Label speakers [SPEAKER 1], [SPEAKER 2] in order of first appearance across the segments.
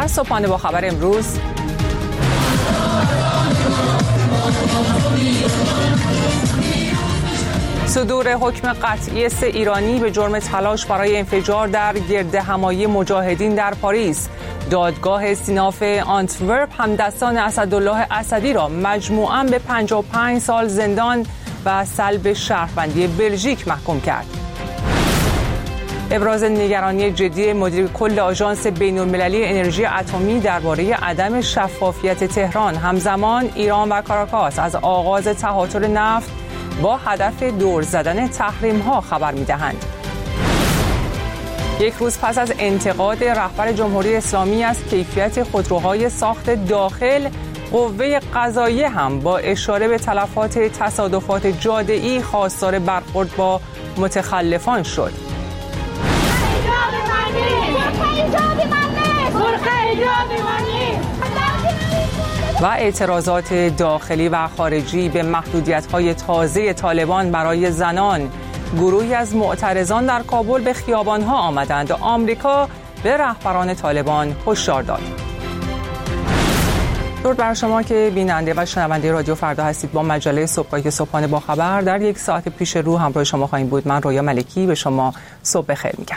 [SPEAKER 1] در صبحانه با خبر امروز صدور حکم قطعی 3 ایرانی به جرم تلاش برای انفجار در گردهمایی مجاهدین در پاریس. دادگاه استیناف آنتورپ همدستان اسدالله اسدی را مجموعاً به 55 سال زندان و سلب شهروندی بلژیک محکوم کرد. ابراز نگرانی جدی مدیر کل آژانس بین‌المللی انرژی اتمی درباره عدم شفافیت تهران. همزمان ایران و کاراکاس از آغاز تهاتر نفت با هدف دور زدن تحریم‌ها خبر می‌دهند. یک روز پس از انتقاد رهبر جمهوری اسلامی از کیفیت خودروهای ساخت داخل، قوه قضاییه هم با اشاره به تلفات تصادفات جاده‌ای خواستار برخورد با متخلفان شد. و اعتراضات داخلی و خارجی به محدودیت‌های تازه طالبان برای زنان. گروهی از معترضان در کابل به خیابان‌ها آمدند و آمریکا به رهبران طالبان هشدار داد. درود بر شما که بیننده و شنونده رادیو فردا هستید. با مجله صبحانه با خبر در یک ساعت پیش رو همراه شما خواهیم بود. من رویا ملکی به شما صبح بخیر میگم.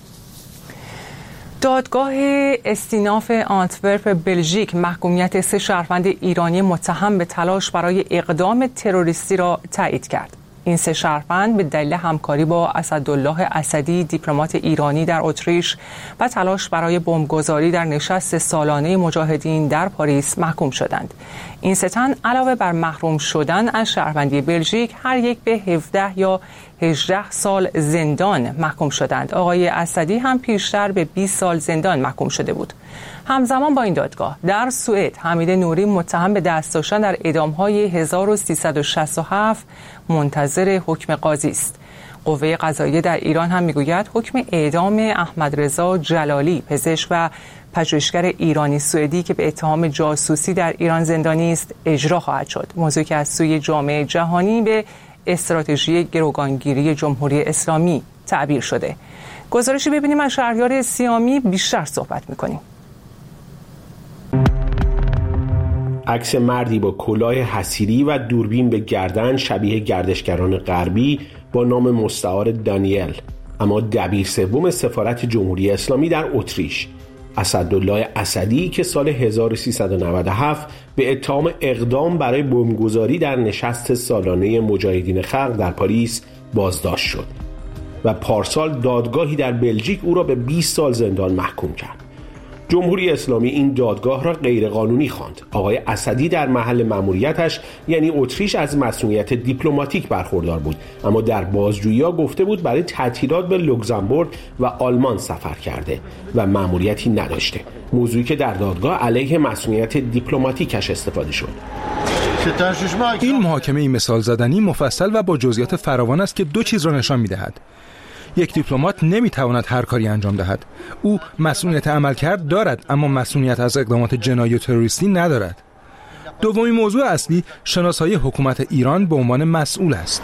[SPEAKER 1] دادگاه استیناف آنتورپ بلژیک محکومیت 3 شهروند ایرانی متهم به تلاش برای اقدام تروریستی را تایید کرد. این 3 شهروند به دلیل همکاری با اسدالله اسدی، دیپلمات ایرانی در اتریش و تلاش برای بمبگذاری در نشست سالانه مجاهدین در پاریس محکوم شدند. این 3 تن علاوه بر محروم شدن از شهروندی بلژیک، هر یک به 17 یا 18 سال زندان محکوم شدند. آقای اسدی هم پیشتر به 20 سال زندان محکوم شده بود. همزمان با این دادگاه در سوئد حمید نوری متهم به دست داشتن در اعدام‌های 1367 منتظر حکم قاضی است. قوه قضاییه در ایران هم میگوید حکم اعدام احمد رضا جلالی، پزشک و پژوهشگر ایرانی سوئدی که به اتهام جاسوسی در ایران زندانی است، اجرا خواهد شد. موضوعی که از سوی جامعه جهانی به استراتژی گروگانگیری جمهوری اسلامی تعبیر شده. گزارشی ببینیم از شهریار سیامی بیشتر صحبت می‌کنیم.
[SPEAKER 2] عکس مردی با کلاه حصیری و دوربین به گردن شبیه گردشگران غربی با نام مستعار دانیل، اما دبیر سوم سفارت جمهوری اسلامی در اتریش، اسدالله اسدی که سال 1397 به اتهام اقدام برای بمبگذاری در نشست سالانه مجاهدین خلق در پاریس بازداشت شد و پارسال دادگاهی در بلژیک او را به 20 سال زندان محکوم کرد. جمهوری اسلامی این دادگاه را غیرقانونی خواند. آقای اسدی در محل مأموریتش یعنی اتریش از مسئولیت دیپلماتیک برخوردار بود، اما در بازجویی‌ها گفته بود برای تعطیلات به لوکزامبورگ و آلمان سفر کرده و مأموریتی نداشته، موضوعی که در دادگاه علیه مسئولیت دیپلماتیکش استفاده شد.
[SPEAKER 3] این محاکمه مثال زدنی مفصل و با جزئیات فراوان است که 2 چیز را نشان می‌دهد. یک دیپلمات نمیتواند هر کاری انجام دهد. او مسئولیت عملکرد دارد، اما مسئولیت از اقدامات جنایی و تروریستی ندارد. دومین موضوع اصلی شناسایی حکومت ایران به عنوان مسئول است.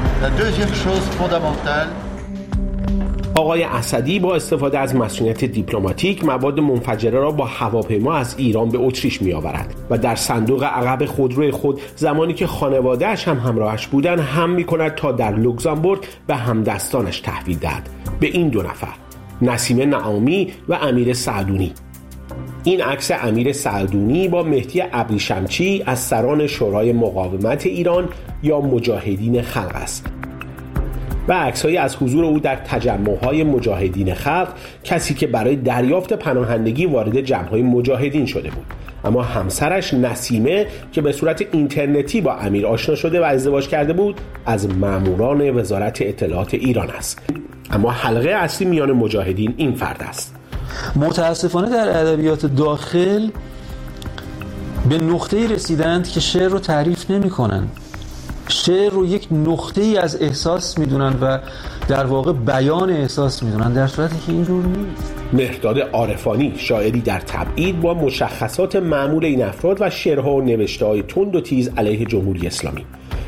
[SPEAKER 2] آقای اسدی با استفاده از مسئولیت دیپلماتیک مواد منفجره را با هواپیما از ایران به اتریش می‌آورد و در صندوق عقب خودروی خود زمانی که خانواده‌اش هم همراهش بودند هم می‌کند تا در لوکزامبورگ به همدستانش تحویل دهد، به این 2 نفر، نسیم نعامی و امیر سعدونی. این عکس امیر سعدونی با مهدی ابریشمچی از سران شورای مقاومت ایران یا مجاهدین خلق است و عکس‌هایی از حضور او در تجمع‌های مجاهدین خلق، کسی که برای دریافت پناهندگی وارد جمع‌های مجاهدین شده بود. اما همسرش نسیمه که به صورت اینترنتی با امیر آشنا شده و ازدواج کرده بود، از ماموران وزارت اطلاعات ایران است. اما حلقه اصلی میان مجاهدین این فرد است.
[SPEAKER 4] متاسفانه در ادبیات داخل به نقطه‌ای رسیدند که شعر رو تعریف نمی‌کنن. شعر رو یک نقطه‌ای از احساس می‌دونن و در واقع بیان احساس می‌دونن، در صورتی که اینجور نیست.
[SPEAKER 2] مهرداد عارفانی، شاعری در تبعید، با مشخصات معمول این افراد و شعرها و نوشته‌های تند و تیز علیه جمهوری اسلامی.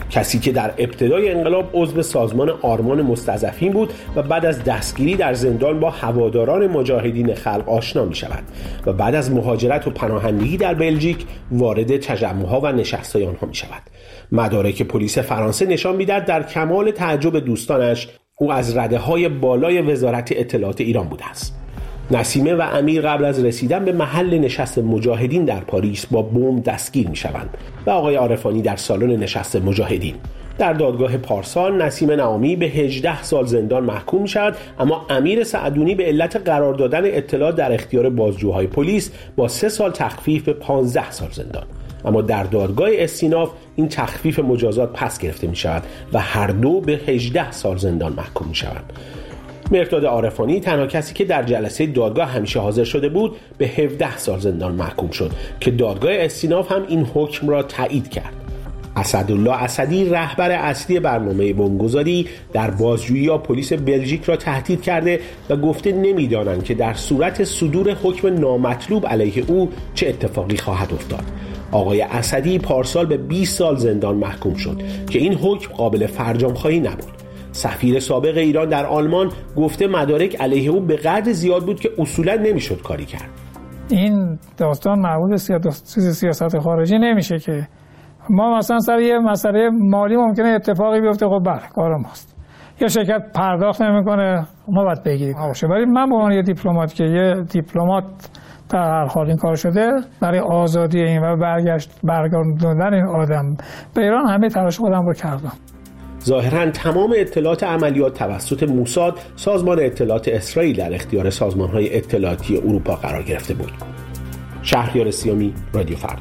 [SPEAKER 2] کسی که در ابتدای انقلاب عضو سازمان آرمان مستضعفین بود و بعد از دستگیری در زندان با هواداران مجاهدین خلق آشنا می شود و بعد از مهاجرت و پناهندگی در بلژیک وارد تجمع‌ها و نشست‌های آنها می شود. مدارک پلیس فرانسه نشان می‌دهد در کمال تعجب دوستانش او از رده‌های بالای وزارت اطلاعات ایران بوده است. نسیمه و امیر قبل از رسیدن به محل نشست مجاهدین در پاریس با بمب دستگیر می‌شوند و آقای عارفانی در سالن نشست مجاهدین. در دادگاه پارسال نسیمه نعامی به 18 سال زندان محکوم می‌شود، اما امیر سعدونی به علت قرار دادن اطلاعات در اختیار بازجوهای پلیس با 3 سال تخفیف به 15 سال زندان. اما در دادگاه استیناف این تخفیف مجازات پس گرفته می شود و هر دو به 18 سال زندان محکوم می شوند. مهرداد عارفانی تنها کسی که در جلسه دادگاه همیشه حاضر شده بود به 17 سال زندان محکوم شد که دادگاه استیناف هم این حکم را تایید کرد. اسدالله اسدی رهبر اصلی برنامه بمبگذاری در بازجویی یا پلیس بلژیک را تهدید کرده و گفته نمی‌دانند که در صورت صدور حکم نامطلوب علیه او چه اتفاقی خواهد افتاد. آقای اسدی پارسال به 20 سال زندان محکوم شد که این حکم قابل فرجام‌خواهی نبود. سفیر سابق ایران در آلمان گفته مدارک علیه او به قدر زیاد بود که اصولاً نمی‌شد کاری کرد.
[SPEAKER 5] این داستان مربوط به سیاست خارجی نمیشه که ما مثلا سر یه مسئله مالی ممکنه اتفاقی بیفته، خب بله کار ماست، یا شرکت پرداخت نمیکنه ما باید بگیریم باشه. ولی من به عنوان یه دیپلمات که یه دیپلمات در هر حال این کار شده برای آزادی این و برگردوندن این آدم به ایران همه تلاش خودم رو کردم.
[SPEAKER 2] ظاهراً تمام اطلاعات عملیات توسط موساد، سازمان اطلاعات اسرائیل، در اختیار سازمان‌های اطلاعاتی اروپا قرار گرفته بود. شهریار سیامی، رادیو فردا.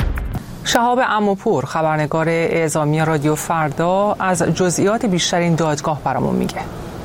[SPEAKER 1] شهاب عموپور، خبرنگار اعزامی رادیو فردا، از جزئیات بیشتر این دادگاه برامون میگه.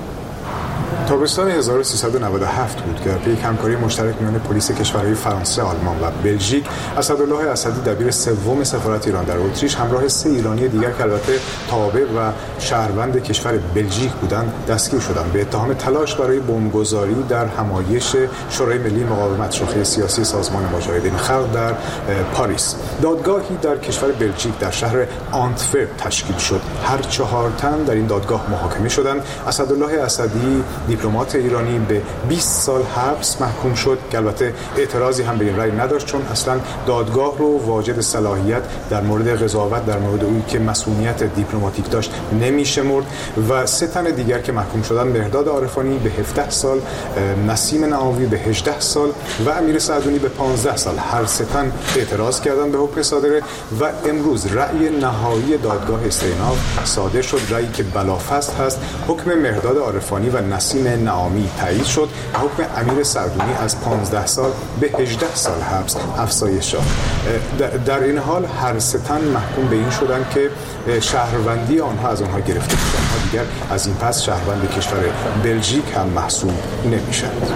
[SPEAKER 6] تابستان 1397 بود که پی همکاری مشترک میان پلیس کشورهای فرانسه، آلمان و بلژیک، اسدالله اسدی دبیر سوم سفارت ایران در اتریش همراه 3 ایرانی دیگر که البته تابع و شهروند کشور بلژیک بودند دستگیر شدند به اتهام تلاش برای بمبگذاری در همایش شورای ملی مقاومت شاخه سیاسی سازمان مجاهدین خلق در پاریس. دادگاهی در کشور بلژیک در شهر آنتورپ تشکیل شد. هر 4 تن در این دادگاه محاکمه شدند. اسدالله اسدی دیپلمات ایرانی به 20 سال حبس محکوم شد که البته اعتراضی هم به این رأی نداشت، چون اصلا دادگاه رو واجد صلاحیت در مورد قضاوت در مورد اون که مسئولیت دیپلماتیک داشت نمی‌شمرد. و 3 تن دیگر که محکوم شدن، مهرداد عارفانی به 17 سال، نسیم نعامی به 18 سال و امیر سعدونی به 15 سال، هر 3 تن اعتراض کردن به حکم صادره و امروز رأی نهایی دادگاه استیناف صادر شد. رأیی که بلافاست هست. حکم مهرداد عارفانی و نسیم نعامی تایید شد. حکم امیر سعدونی از 15 سال به 18 سال حبس افزایش یافت. در این حال هر 3 تن محکوم به این شدند که شهروندی آنها از آنها گرفته شد. آنها دیگر از این پس شهروند کشور بلژیک هم محسوب نمی‌شوند.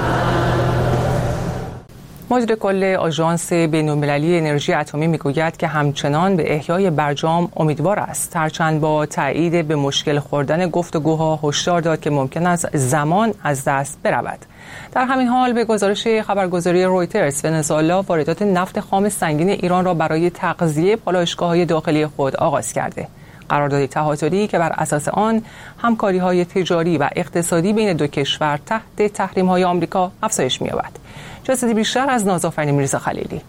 [SPEAKER 1] مدیر کل آژانس بین‌المللی انرژی اتمی میگوید که همچنان به احیای برجام امیدوار است، هرچند با تایید به مشکل خوردن گفتگوها هشدار داد که ممکن است زمان از دست برود. در همین حال به گزارش خبرگزاری رویترز، ونزوئلا واردات نفت خام سنگین ایران را برای تغذیه پالایشگاه‌های داخلی خود آغاز کرده. قراردادی تهاتری که بر اساس آن همکاری‌های تجاری و اقتصادی بین دو کشور تحت تحریم‌های آمریکا افزایش می‌یابد. جزئیات بیشتر از نازآفرین میرزا خلیلی.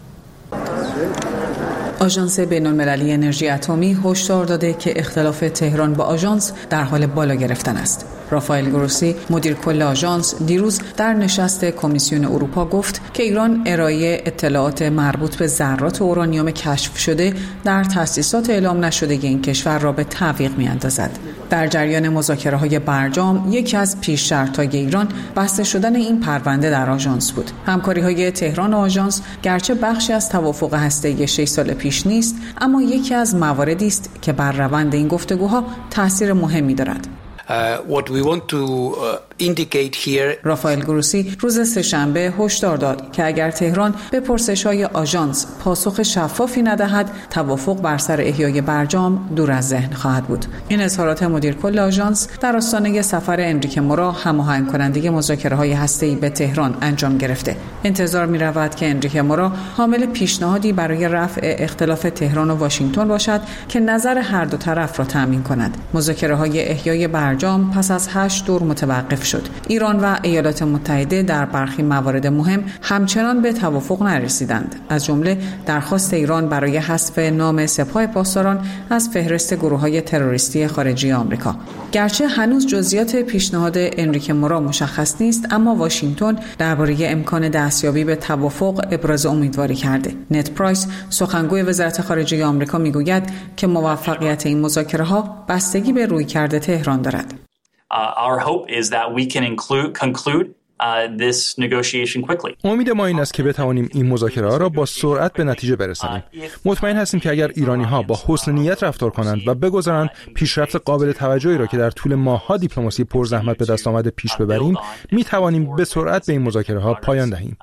[SPEAKER 7] آژانس بین‌المللی انرژی اتمی هشدار داده که اختلاف تهران با آژانس در حال بالا گرفتن است. رافائل گروسی، مدیر کل آژانس، دیروز در نشست کمیسیون اروپا گفت که ایران ارائه اطلاعات مربوط به ذرات اورانیوم کشف شده در تأسیسات اعلام نشده این کشور را به تعویق می‌اندازد. در جریان مذاکره‌های برجام، یکی از پیش شرط‌های ایران بسته شدن این پرونده در آژانس بود. همکاری‌های تهران و آژانس گرچه بخشی از توافق هسته‌ای 6 سال پیش نیست، اما یکی از مواردی است که بر روند این گفتگوها تأثیر مهمی دارد.
[SPEAKER 8] What we want to
[SPEAKER 7] رافائل گروسی روز سه‌شنبه هشدار داد که اگر تهران به پرسش‌های آژانس پاسخ شفافی ندهد، توافق بر سر احیای برجام دور از ذهن خواهد بود. این اظهارات مدیر کل آژانس در آستانه سفر انریکه مورا، هماهنگ کننده مذاکره‌های هسته‌ای به تهران انجام گرفته. انتظار می‌رود که انریکه مورا حامل پیشنهادی برای رفع اختلاف تهران و واشنگتن باشد که نظر هر دو طرف را تأمین کند. مذاکره‌های احیای برجام پس از 8 دور متوقف شد. ایران و ایالات متحده در برخی موارد مهم همچنان به توافق نرسیدند، از جمله درخواست ایران برای حذف نام سپاه پاسداران از فهرست گروه‌های تروریستی خارجی آمریکا. گرچه هنوز جزئیات پیشنهاد انریکه مورا مشخص نیست، اما واشنگتن درباره امکان دستیابی به توافق ابراز امیدواری کرده. نت پرایس، سخنگوی وزارت خارجه آمریکا، میگوید که موفقیت این مذاکره‌ها بستگی به رویکرد تهران دارد.
[SPEAKER 8] Our hope is that we can conclude this negotiation quickly.
[SPEAKER 3] امید ما این است که بتوانیم این مذاکره‌ها را با سرعت به نتیجه برسانیم. مطمئن هستیم که اگر ایرانی‌ها با حسن نیت رفتار کنند و بگذارند پیشرفت قابل توجهی را که در طول ماه‌ها دیپلماسی پرزحمت به دست آمده پیش ببریم، می‌توانیم به سرعت به این مذاکره‌ها پایان دهیم.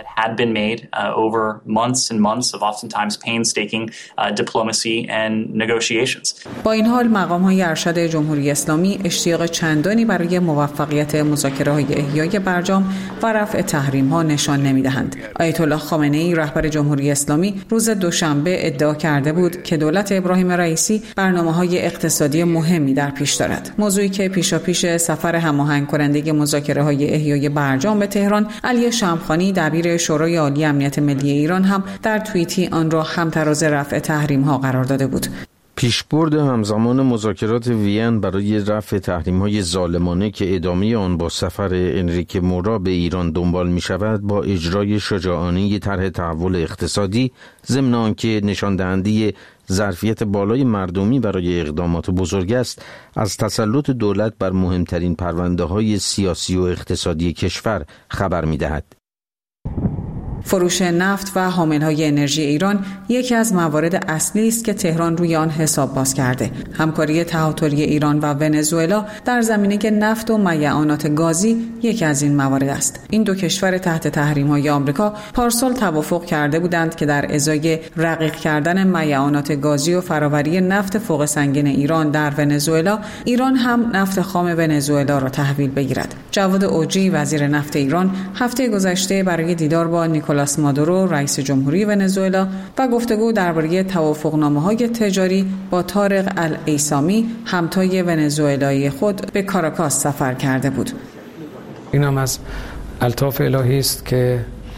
[SPEAKER 7] با این حال مقام‌های ارشد جمهوری اسلامی اشتیاق چندانی برای موفقیت مذاکره‌های احیای برجام و رفع تحریم‌ها نشان نمی‌دهند. آیت الله خامنه‌ای، رهبر جمهوری اسلامی، روز دوشنبه ادعا کرده بود که دولت ابراهیم رئیسی برنامه‌های اقتصادی مهمی در پیش دارد. موضوعی که پیشاپیش سفر هماهنگ کننده مذاکره‌های احیای برجام به تهران، علی شمخانی، دبیر شورای عالی امنیت ملی ایران، هم در توییتی آن را هم‌تراز رفع تحریم‌ها قرار داده بود.
[SPEAKER 9] پیشبرد همزمان مذاکرات وین برای رفع تحریم‌های ظالمانه که ادامه آن با سفر انریکه مورا به ایران دنبال می‌شود، با اجرای شجاعانه طرح تحول اقتصادی، ضمن آنکه نشان دهنده ظرفیت بالای مردمی برای اقدامات بزرگ است، از تسلط دولت بر مهمترین پرونده‌های سیاسی و اقتصادی کشور خبر می‌دهد.
[SPEAKER 7] فروش نفت و حامل‌های انرژی ایران یکی از موارد اصلی است که تهران روی آن حساب باز کرده. همکاری تهاتری ایران و ونزوئلا در زمینه نفت و میعانات گازی یکی از این موارد است. این دو کشور تحت تحریم‌های آمریکا پارسال توافق کرده بودند که در ازای رقیق کردن میعانات گازی و فراوری نفت فوق سنگین ایران در ونزوئلا، ایران هم نفت خام ونزوئلا را تحویل بگیرد. جواد اوجی، وزیر نفت ایران، هفته گذشته برای دیدار با نیکولاس مادورو، رئیس جمهوری ونزوئلا، و گفتگو درباره توافقنامه‌های تجاری با طارق الایسامی، همتای ونزوئلایی خود، به کاراکاس سفر کرده بود.
[SPEAKER 10] این هم از الطاف الهی است که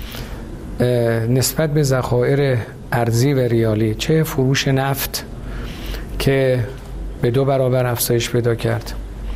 [SPEAKER 10] نسبت به ذخایر ارزی و ریالی، چه فروش نفت که به 2 برابر افزایش پیدا کرد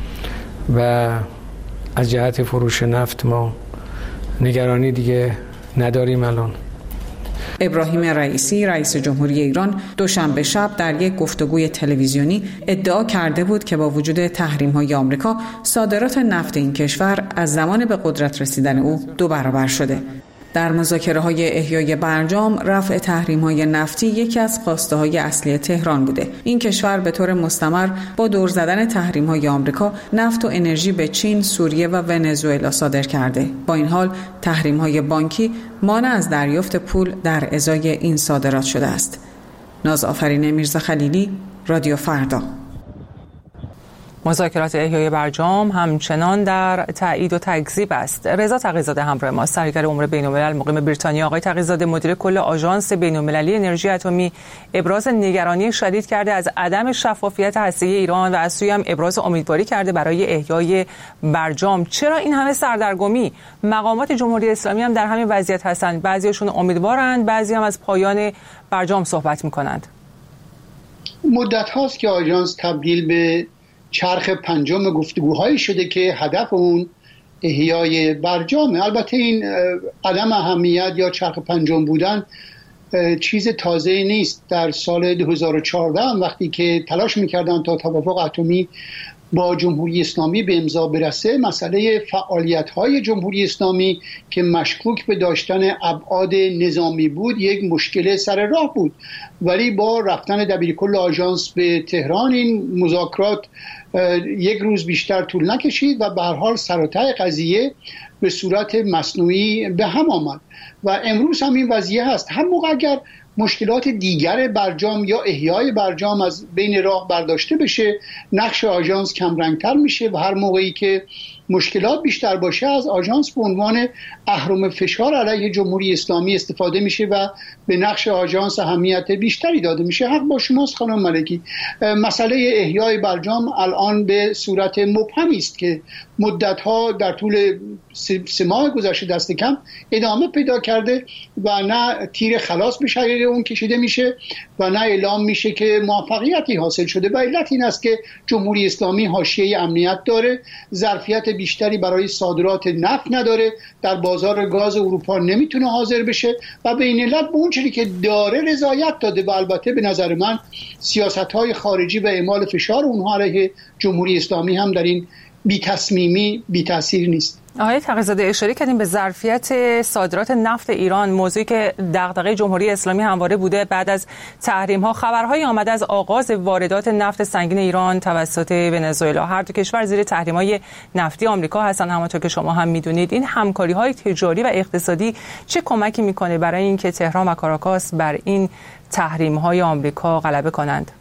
[SPEAKER 10] و از جهت فروش نفت ما نگرانی دیگه نداریم. الان
[SPEAKER 7] ابراهیم رئیسی، رئیس جمهوری ایران، دوشنبه شب در یک گفتگوی تلویزیونی ادعا کرده بود که با وجود تحریم‌های آمریکا، صادرات نفت این کشور از زمان به قدرت رسیدن او 2 برابر شده. در مذاکره‌های احیای برجام، رفع تحریم‌های نفتی یکی از خواسته‌های اصلی تهران بوده. این کشور به طور مستمر با دور زدن تحریم‌های آمریکا، نفت و انرژی به چین، سوریه و ونزوئلا صادر کرده. با این حال، تحریم‌های بانکی مانع از دریافت پول در ازای این صادرات شده است. نازآفرین میرزا خلیلی، رادیو فردا.
[SPEAKER 1] مذاکرات احیای برجام همچنان در تایید و تکذیب است. رضا تقی‌زاده همراه ما، سرکار امور بین‌الملل مقیم بریتانیا. آقای تقی‌زاده، مدیر کل آژانس بین‌المللی انرژی اتمی، ابراز نگرانی شدید کرده از عدم شفافیت هسته‌ای ایران و از سوی هم ابراز امیدواری کرده برای احیای برجام. چرا این همه سردرگمی؟ مقامات جمهوری اسلامی هم در همین وضعیت هستند. بعضیشون امیدوارند، بعضی هم از پایان برجام صحبت می‌کنند.
[SPEAKER 11] مدت هاست که آژانس تبدیل به چرخ پنجم گفتگوهایی شده که هدف اون احیای برجامه. البته این عدم اهمیت یا چرخ پنجم بودن چیز تازه‌ای نیست. در سال 2014 وقتی که تلاش می‌کردن تا توافق اتمی با جمهوری اسلامی به امضا برسه، مسئله فعالیت‌های جمهوری اسلامی که مشکوک به داشتن ابعاد نظامی بود یک مشکل سر راه بود، ولی با رفتن دبیرکل آژانس به تهران این مذاکرات یک روز بیشتر طول نکشید و به هر حال سر و ته قضیه به صورت مصنوعی به هم آمد و امروز هم این وضعیه هست. هم موقع اگر مشکلات دیگر برجام یا احیای برجام از بین راه برداشته بشه، نقش آژانس کمرنگتر میشه و هر موقعی که مشکلات بیشتر باشه از آژانس به عنوان اهرم فشار علیه جمهوری اسلامی استفاده میشه و به نقش آژانس اهمیت بیشتری داده میشه. حق با شماست خانم ملکی، مسئله احیای برجام الان به صورت مبهمی است که مدت‌ها در طول 3 ماه گذشته دست کم ادامه پیدا کرده و نه تیر خلاص به شریر اون کشیده میشه و نه اعلام میشه که موفقیتی حاصل شده. و علت این است که جمهوری اسلامی حاشیه امنیت داره، ظرفیت بیشتری برای صادرات نفت نداره، در بازار گاز اروپا نمیتونه حاضر بشه و به این علت به اون چیزی که داره رضایت داده و البته به نظر من سیاست‌های خارجی و اعمال فشار اونها علیه جمهوری اسلامی هم در این بی تصمیمی بی تأثیر نیست.
[SPEAKER 1] آقای تقی‌زاده اشاره کردیم به ظرفیت صادرات نفت ایران، موضوعی که دغدغه جمهوری اسلامی همواره بوده. بعد از تحریم‌ها خبرهایی آمده از آغاز واردات نفت سنگین ایران توسط ونزوئلا. هر دو کشور زیر تحریم‌های نفتی آمریکا هستن، همونطور که شما هم می‌دونید. این همکاری‌های تجاری و اقتصادی چه کمکی می‌کنه برای اینکه تهران و کاراکاس بر این تحریم‌های آمریکا غلبه کنند؟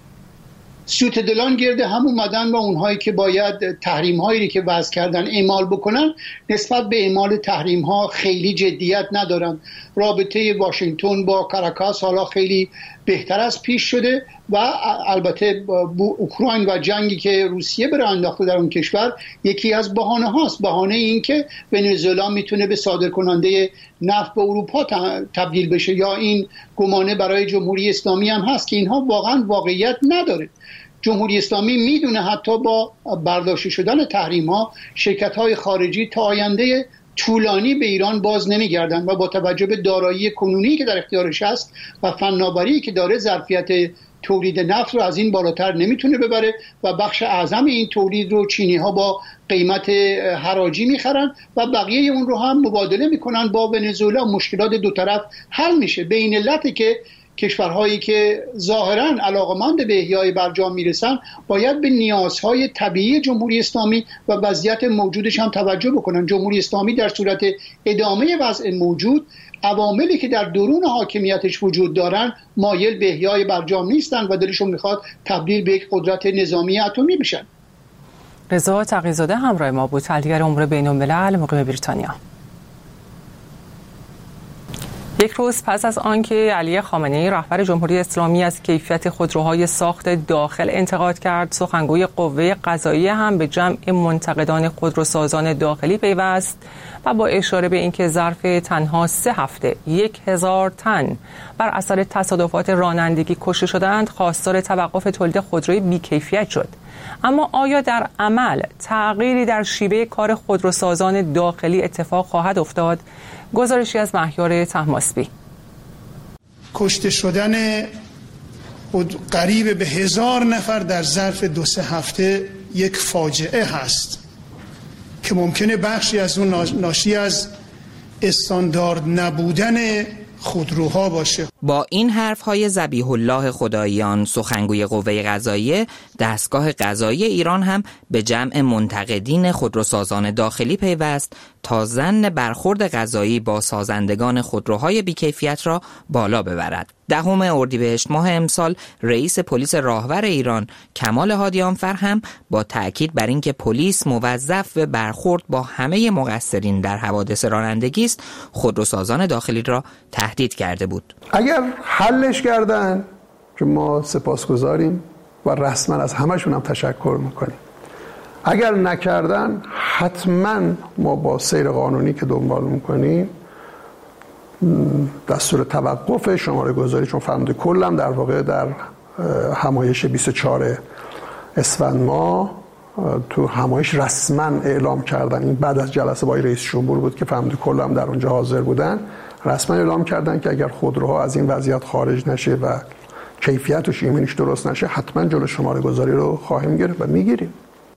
[SPEAKER 11] سوت دلان گرده هم اومدن و اونهایی که باید تحریم هایی که وضع کردن اعمال بکنن نسبت به اعمال تحریم ها خیلی جدیت ندارن. رابطه واشنگتن با کاراکاس حالا خیلی بهتر از پیش شده و البته اوکراین و جنگی که روسیه برای انداخته در اون کشور یکی از بهانه هاست. بهانه این که ونزوئلا میتونه به صادرکننده نفت به اروپا تبدیل بشه، یا این گمانه برای جمهوری اسلامی هم هست که اینها واقعا واقعیت نداره. جمهوری اسلامی میدونه حتی با برداشته شدن تحریم ها شرکت های خارجی تا آینده طولانی به ایران باز نمیگردن و با توجه به دارایی کنونی که در اختیارش هست و فناوری که داره ظرفیت تولید نفت رو از این بالاتر نمیتونه ببره و بخش اعظم این تولید رو چینی ها با قیمت حراجی میخرن و بقیه اون رو هم مبادله میکنن با ونزوئلا. مشکلات دو طرف حل میشه. به این علته که کشورهایی که ظاهراً علاقمند به احیای برجام میرسن باید به نیازهای طبیعی جمهوری اسلامی و وضعیت موجودش هم توجه بکنن. جمهوری اسلامی در صورت ادامه وضع موجود، عواملی که در درون حاکمیتش وجود دارن مایل به احیای برجام نیستن و دلشون میخواد تبدیل به یک قدرت نظامی اتمی بشن.
[SPEAKER 1] رضا تقی‌زاده همراه ما بود، تحلیلگر امور بین‌الملل مقیم بریتانیا. یک روز پس از آنکه علی خامنه‌ای رهبر جمهوری اسلامی از کیفیت خودروهای ساخت داخل انتقاد کرد، سخنگوی قوه قضاییه هم به جمع منتقدان خودروسازان داخلی پیوست و با اشاره به اینکه ظرف تنها 3 هفته 1000 تن بر اثر تصادفات رانندگی کشته شدند، خواستار توقف تولید خودروی بی‌کیفیت شد. اما آیا در عمل تغییری در شیوه کار خودروسازان داخلی اتفاق خواهد افتاد؟ گزارشی از مهیار طهماسبی.
[SPEAKER 12] کشته شدن قریب به 1000 نفر در ظرف 2-3 هفته یک فاجعه هست که ممکنه بخشی از اون ناشی از استاندارد نبودن خودروها باشه.
[SPEAKER 13] با این حرف‌های ذبیح الله خداییان، سخنگوی قوه قضاییه، دستگاه قضایی ایران هم به جمع منتقدین خودروسازان داخلی پیوست تا ظن برخورد قضایی با سازندگان خودروهای بی‌کیفیت را بالا ببرد. 10 اردیبهشت ماه امسال رئیس پلیس راهور ایران کمال هادیانفر هم با تأکید بر اینکه پلیس موظف به برخورد با همه مقصرین در حوادث رانندگی است، خودروسازان داخلی را تهدید کرده بود.
[SPEAKER 14] اگر حلش کردن که ما سپاسگزاریم و رسما از همشون هم تشکر میکنیم، اگر نکردن حتما ما با سیر قانونی که دنبال میکنیم دستور توقف شماره گذاری، چون فرمانده کلم در واقع در همایش 24 اسفند ماه تو همایش رسما اعلام کردن، این بعد از جلسه با رئیس جمهور بود که فرمانده کلم در اونجا حاضر بودن، رسما اعلام کردن که اگر خودروها از این وضعیت خارج نشه و کیفیتش ایمنیش درست نشه حتما جلو شماره گذاری رو خواهیم گرفت و میگیریم.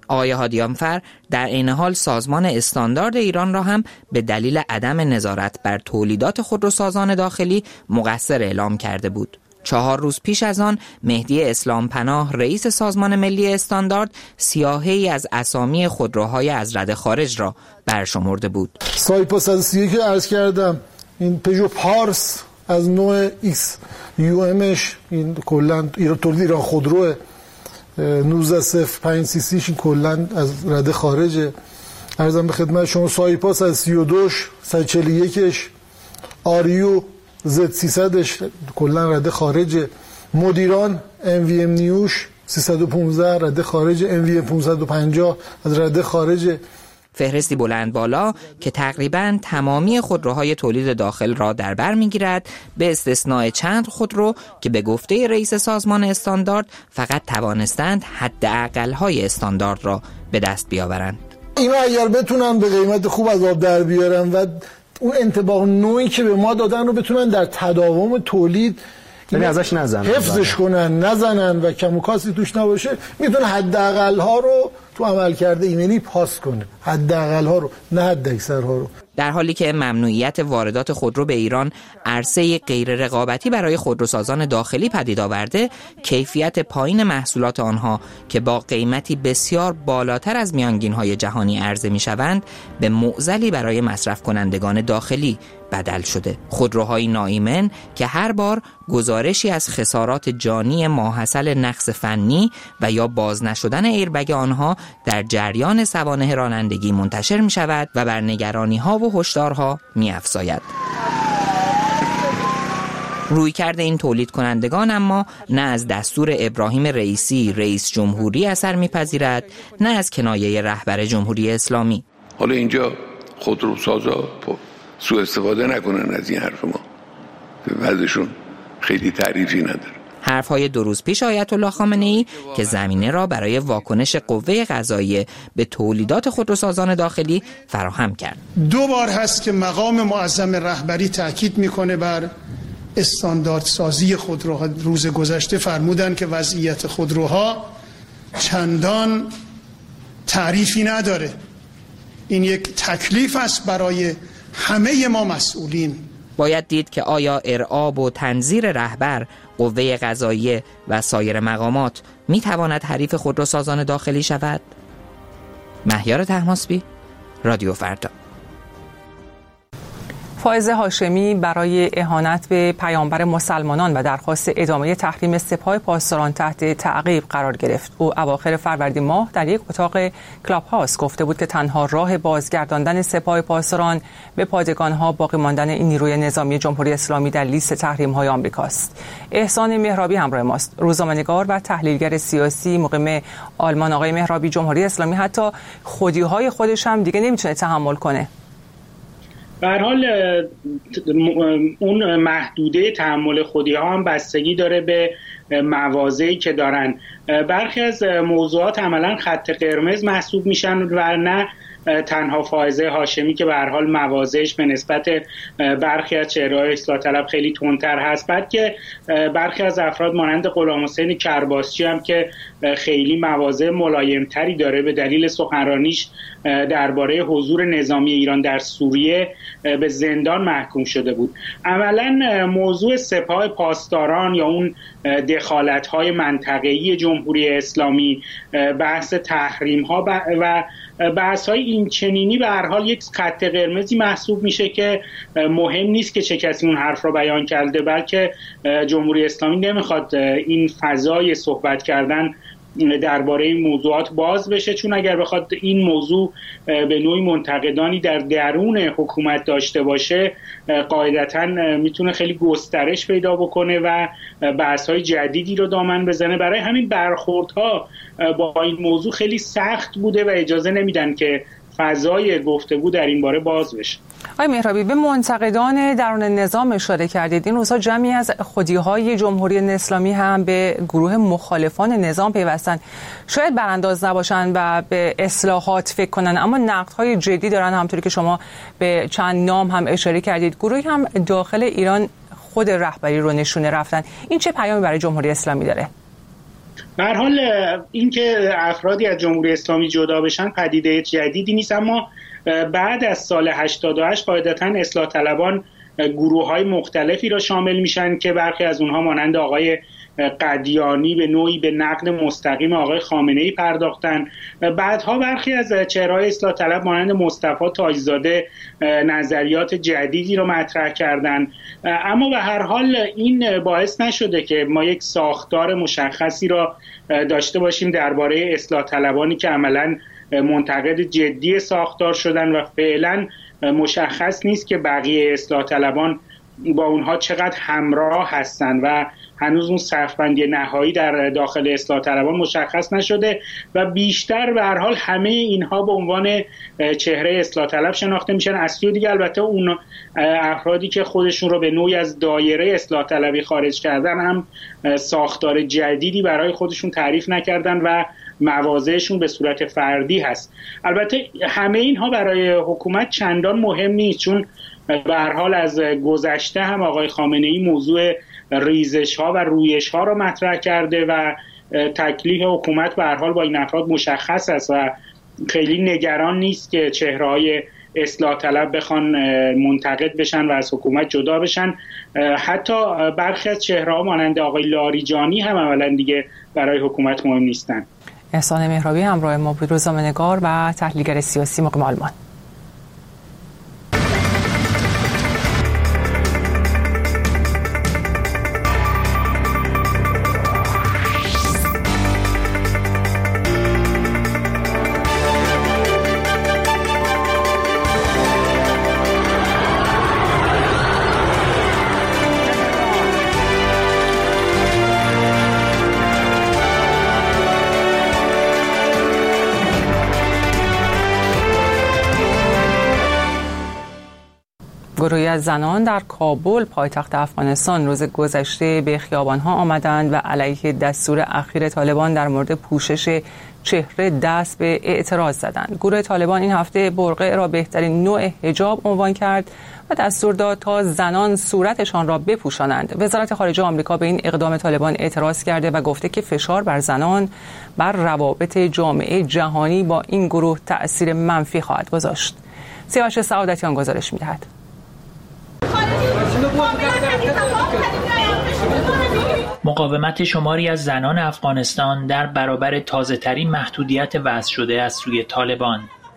[SPEAKER 13] آقای هادیانفر در عین حال سازمان استاندارد ایران را هم به دلیل عدم نظارت بر تولیدات خودروسازان داخلی مقصر اعلام کرده بود. 4 روز پیش از آن مهدی اسلام پناه رئیس سازمان ملی استاندارد سیاهی از اسامی خودروهای از رده خارج را برشمرده بود.
[SPEAKER 15] سایپا 131 که عرض کردم، این پژو پارس از نوع ایکس یو امش، این کلا تولید ایران خودروه، 1905 سی سیش این کلا از رده خارجه. عرضم به خدمت شما سایپاس از 32 141ش، آریو زد 300ش کلا رده خارجه. مدیران ام وی ام نیوش 315 رده خارجه، ام وی ام 550 از رده خارجه.
[SPEAKER 13] فهرستی بلند بالا که تقریباً تمامی خودروهای تولید داخل را در بر می‌گیرد، به استثناء چند خودرو که به گفته رئیس سازمان استاندارد فقط توانستند حداقل‌های استاندارد را به دست بیاورند.
[SPEAKER 15] اینا اگر بتونن به قیمت خوب از آب در بیارن و اون انطباق نوعی که به ما دادن رو بتونن در تداوم تولید
[SPEAKER 16] یعنی ازش نزنن،
[SPEAKER 15] حفظش کنن، نزنن و کم و کاسی توش نباشه، میتونه حداقل ها رو تو عملکرد ایمنی پاس کنه، حداقل ها رو، نه حداکثر ها رو.
[SPEAKER 13] در حالی که ممنوعیت واردات خودرو به ایران عرصه غیر رقابتی برای خودروسازان داخلی پدید آورده، کیفیت پایین محصولات آنها که با قیمتی بسیار بالاتر از میانگین‌های جهانی عرضه می‌شوند، به معضلی برای مصرف کنندگان داخلی بدل شده. خودروهای ناایمن که هر بار گزارشی از خسارات جانی ماحصل نقص فنی و یا باز نشدن ایربگ آنها در جریان سوانح رانندگی منتشر می شود و بر نگرانی‌ها و هشدارها می‌افزاید. رویکرد این تولید کنندگان اما نه از دستور ابراهیم رئیسی رئیس جمهوری اثر می‌پذیرد، نه از کنایه رهبر جمهوری اسلامی.
[SPEAKER 17] حالا اینجا خودروسازا سوء استفاده نکنن از این حرف ما، وضعشون خیلی تعریفی نداره.
[SPEAKER 13] حرف‌های 2 روز پیش آیت الله خامنه‌ای که زمینه را برای واکنش قوه قضاییه به تولیدات خودروسازان داخلی فراهم کرد.
[SPEAKER 12] 2 بار هست که مقام معظم رهبری تاکید میکنه بر استانداردسازی خودروها. روز گذشته فرمودن که وضعیت خودروها چندان تعریفی نداره. این یک تکلیف است برای همه ما مسئولین.
[SPEAKER 13] باید دید که آیا ارعاب و تنظیر رهبر، قوه قضاییه و سایر مقامات می تواند حریف خودروسازان داخلی شود؟ مهیار طهماسبی، رادیو فردا.
[SPEAKER 1] فائز هاشمی برای اهانت به پیامبر مسلمانان و درخواست ادامه تحریم سپاه پاسداران تحت تعقیب قرار گرفت. او اواخر فروردین ماه در یک اتاق کلاب هاوس گفته بود که تنها راه بازگرداندن سپاه پاسداران به پادگان‌ها باقی ماندن این نیروی نظامی جمهوری اسلامی در لیست تحریم‌های آمریکاست. احسان مهرابی همراه ماست، روزنامه‌نگار و تحلیلگر سیاسی مقیم آلمان. آقای مهرابی، جمهوری اسلامی حتی خودی‌های خودش هم دیگه نمیتونه تحمل کنه.
[SPEAKER 18] به هر حال اون محدوده تحمل خودی ها هم بستگی داره به مواضعی که دارن. برخی از موضوعات عملا خط قرمز محسوب میشن و نه تنها فائزه هاشمی که به هر حال مواضعش به نسبت برخی از چهره‌های اصلاح طلب خیلی تندتر هست، بلکه برخی از افراد مانند غلام حسین کرباسچی هم که خیلی مواضع ملایمتری داره به دلیل سخنرانیش درباره حضور نظامی ایران در سوریه به زندان محکوم شده بود. عملا موضوع سپاه پاسداران یا اون دخالت‌های منطقه‌ای جمهوری اسلامی، بحث تحریم‌ها و بحث‌های این چنینی به هر حال یک خط قرمزی محسوب میشه که مهم نیست که چه کسی اون حرف رو بیان کرده، بلکه جمهوری اسلامی نمیخواد این فضای صحبت کردن درباره این موضوعات باز بشه، چون اگر بخواد این موضوع به نوعی منتقدانی در درون حکومت داشته باشه قاعدتاً میتونه خیلی گسترش پیدا بکنه و بحث‌های جدیدی رو دامن بزنه. برای همین برخوردها با این موضوع خیلی سخت بوده و اجازه نمیدن که فضای گفتگو در این باره باز بشه.
[SPEAKER 1] آقای مهرابی، به منتقدان درون نظام اشاره کردید. این روزها جمعی از خودی‌های جمهوری اسلامی هم به گروه مخالفان نظام پیوستن. شاید برانداز نباشن و به اصلاحات فکر کنن، اما نقدهای جدی دارن، همونطوری که شما به چند نام هم اشاره کردید. گروهی هم داخل ایران خود رهبری رو نشونه رفتن. این چه پیامی برای جمهوری اسلامی داره؟
[SPEAKER 18] به هر حال اینکه افرادی از جمهوری اسلامی جدا بشن پدیده جدیدی نیست، اما بعد از سال 88 قاعدتاً اصلاح طلبان گروه‌های مختلفی را شامل میشن که برخی از اونها مانند آقای قدیانی به نوعی به نقد مستقیم آقای خامنه‌ای پرداختن. بعدها برخی از چهره‌های اصلاح طلب مانند مصطفی تاجزاده نظریات جدیدی را مطرح کردند، اما به هر حال این باعث نشده که ما یک ساختار مشخصی را داشته باشیم درباره اصلاح طلبانی که عملاً منتقد جدی ساختار شدن و فعلا مشخص نیست که بقیه اصلاح طلبان با اونها چقدر همراه هستن و هنوز اون صف‌بندی نهایی در داخل اصلاح طلبان مشخص نشده و بیشتر به هر حال همه اینها به عنوان چهره اصلاح طلب شناخته میشن. از سوی دیگه البته اون افرادی که خودشون رو به نوعی از دایره اصلاح طلبی خارج کردن هم ساختار جدیدی برای خودشون تعریف نکردن و مواضعشون به صورت فردی هست. البته همه اینها برای حکومت چندان مهم نیست، چون به هر حال از گذشته هم آقای خامنه‌ای موضوع ریزش ها و رویش ها را مطرح کرده و تکلیف حکومت به هر حال با این افراد مشخص است و خیلی نگران نیست که چهره‌های اصلاح طلب بخوان منتقد بشن و از حکومت جدا بشن. حتی برخی از چهره‌ها مانند آقای لاریجانی هم عملاً دیگه برای حکومت مهم نیستن.
[SPEAKER 1] احسان مهرابی همراه ما بود، روزنامه‌نگار و تحلیلگر سیاسی مقیم آلمان. گروهی از زنان در کابل پایتخت افغانستان روز گذشته به خیابان‌ها آمدند و علیه دستور اخیر طالبان در مورد پوشش چهره دست به اعتراض زدند. گروه طالبان این هفته برقع را بهترین نوع حجاب عنوان کرد و دستور داد تا زنان صورتشان را بپوشانند. وزارت خارجه آمریکا به این اقدام طالبان اعتراض کرده و گفته که فشار بر زنان بر روابط جامعه جهانی با این گروه تأثیر منفی خواهد گذاشت. سیاوش سعادتیان گزارش می‌دهد.
[SPEAKER 16] مقاومت شماری از زنان افغانستان در برابر تازه‌ترین محدودیت وضع شده از سوی طالبان.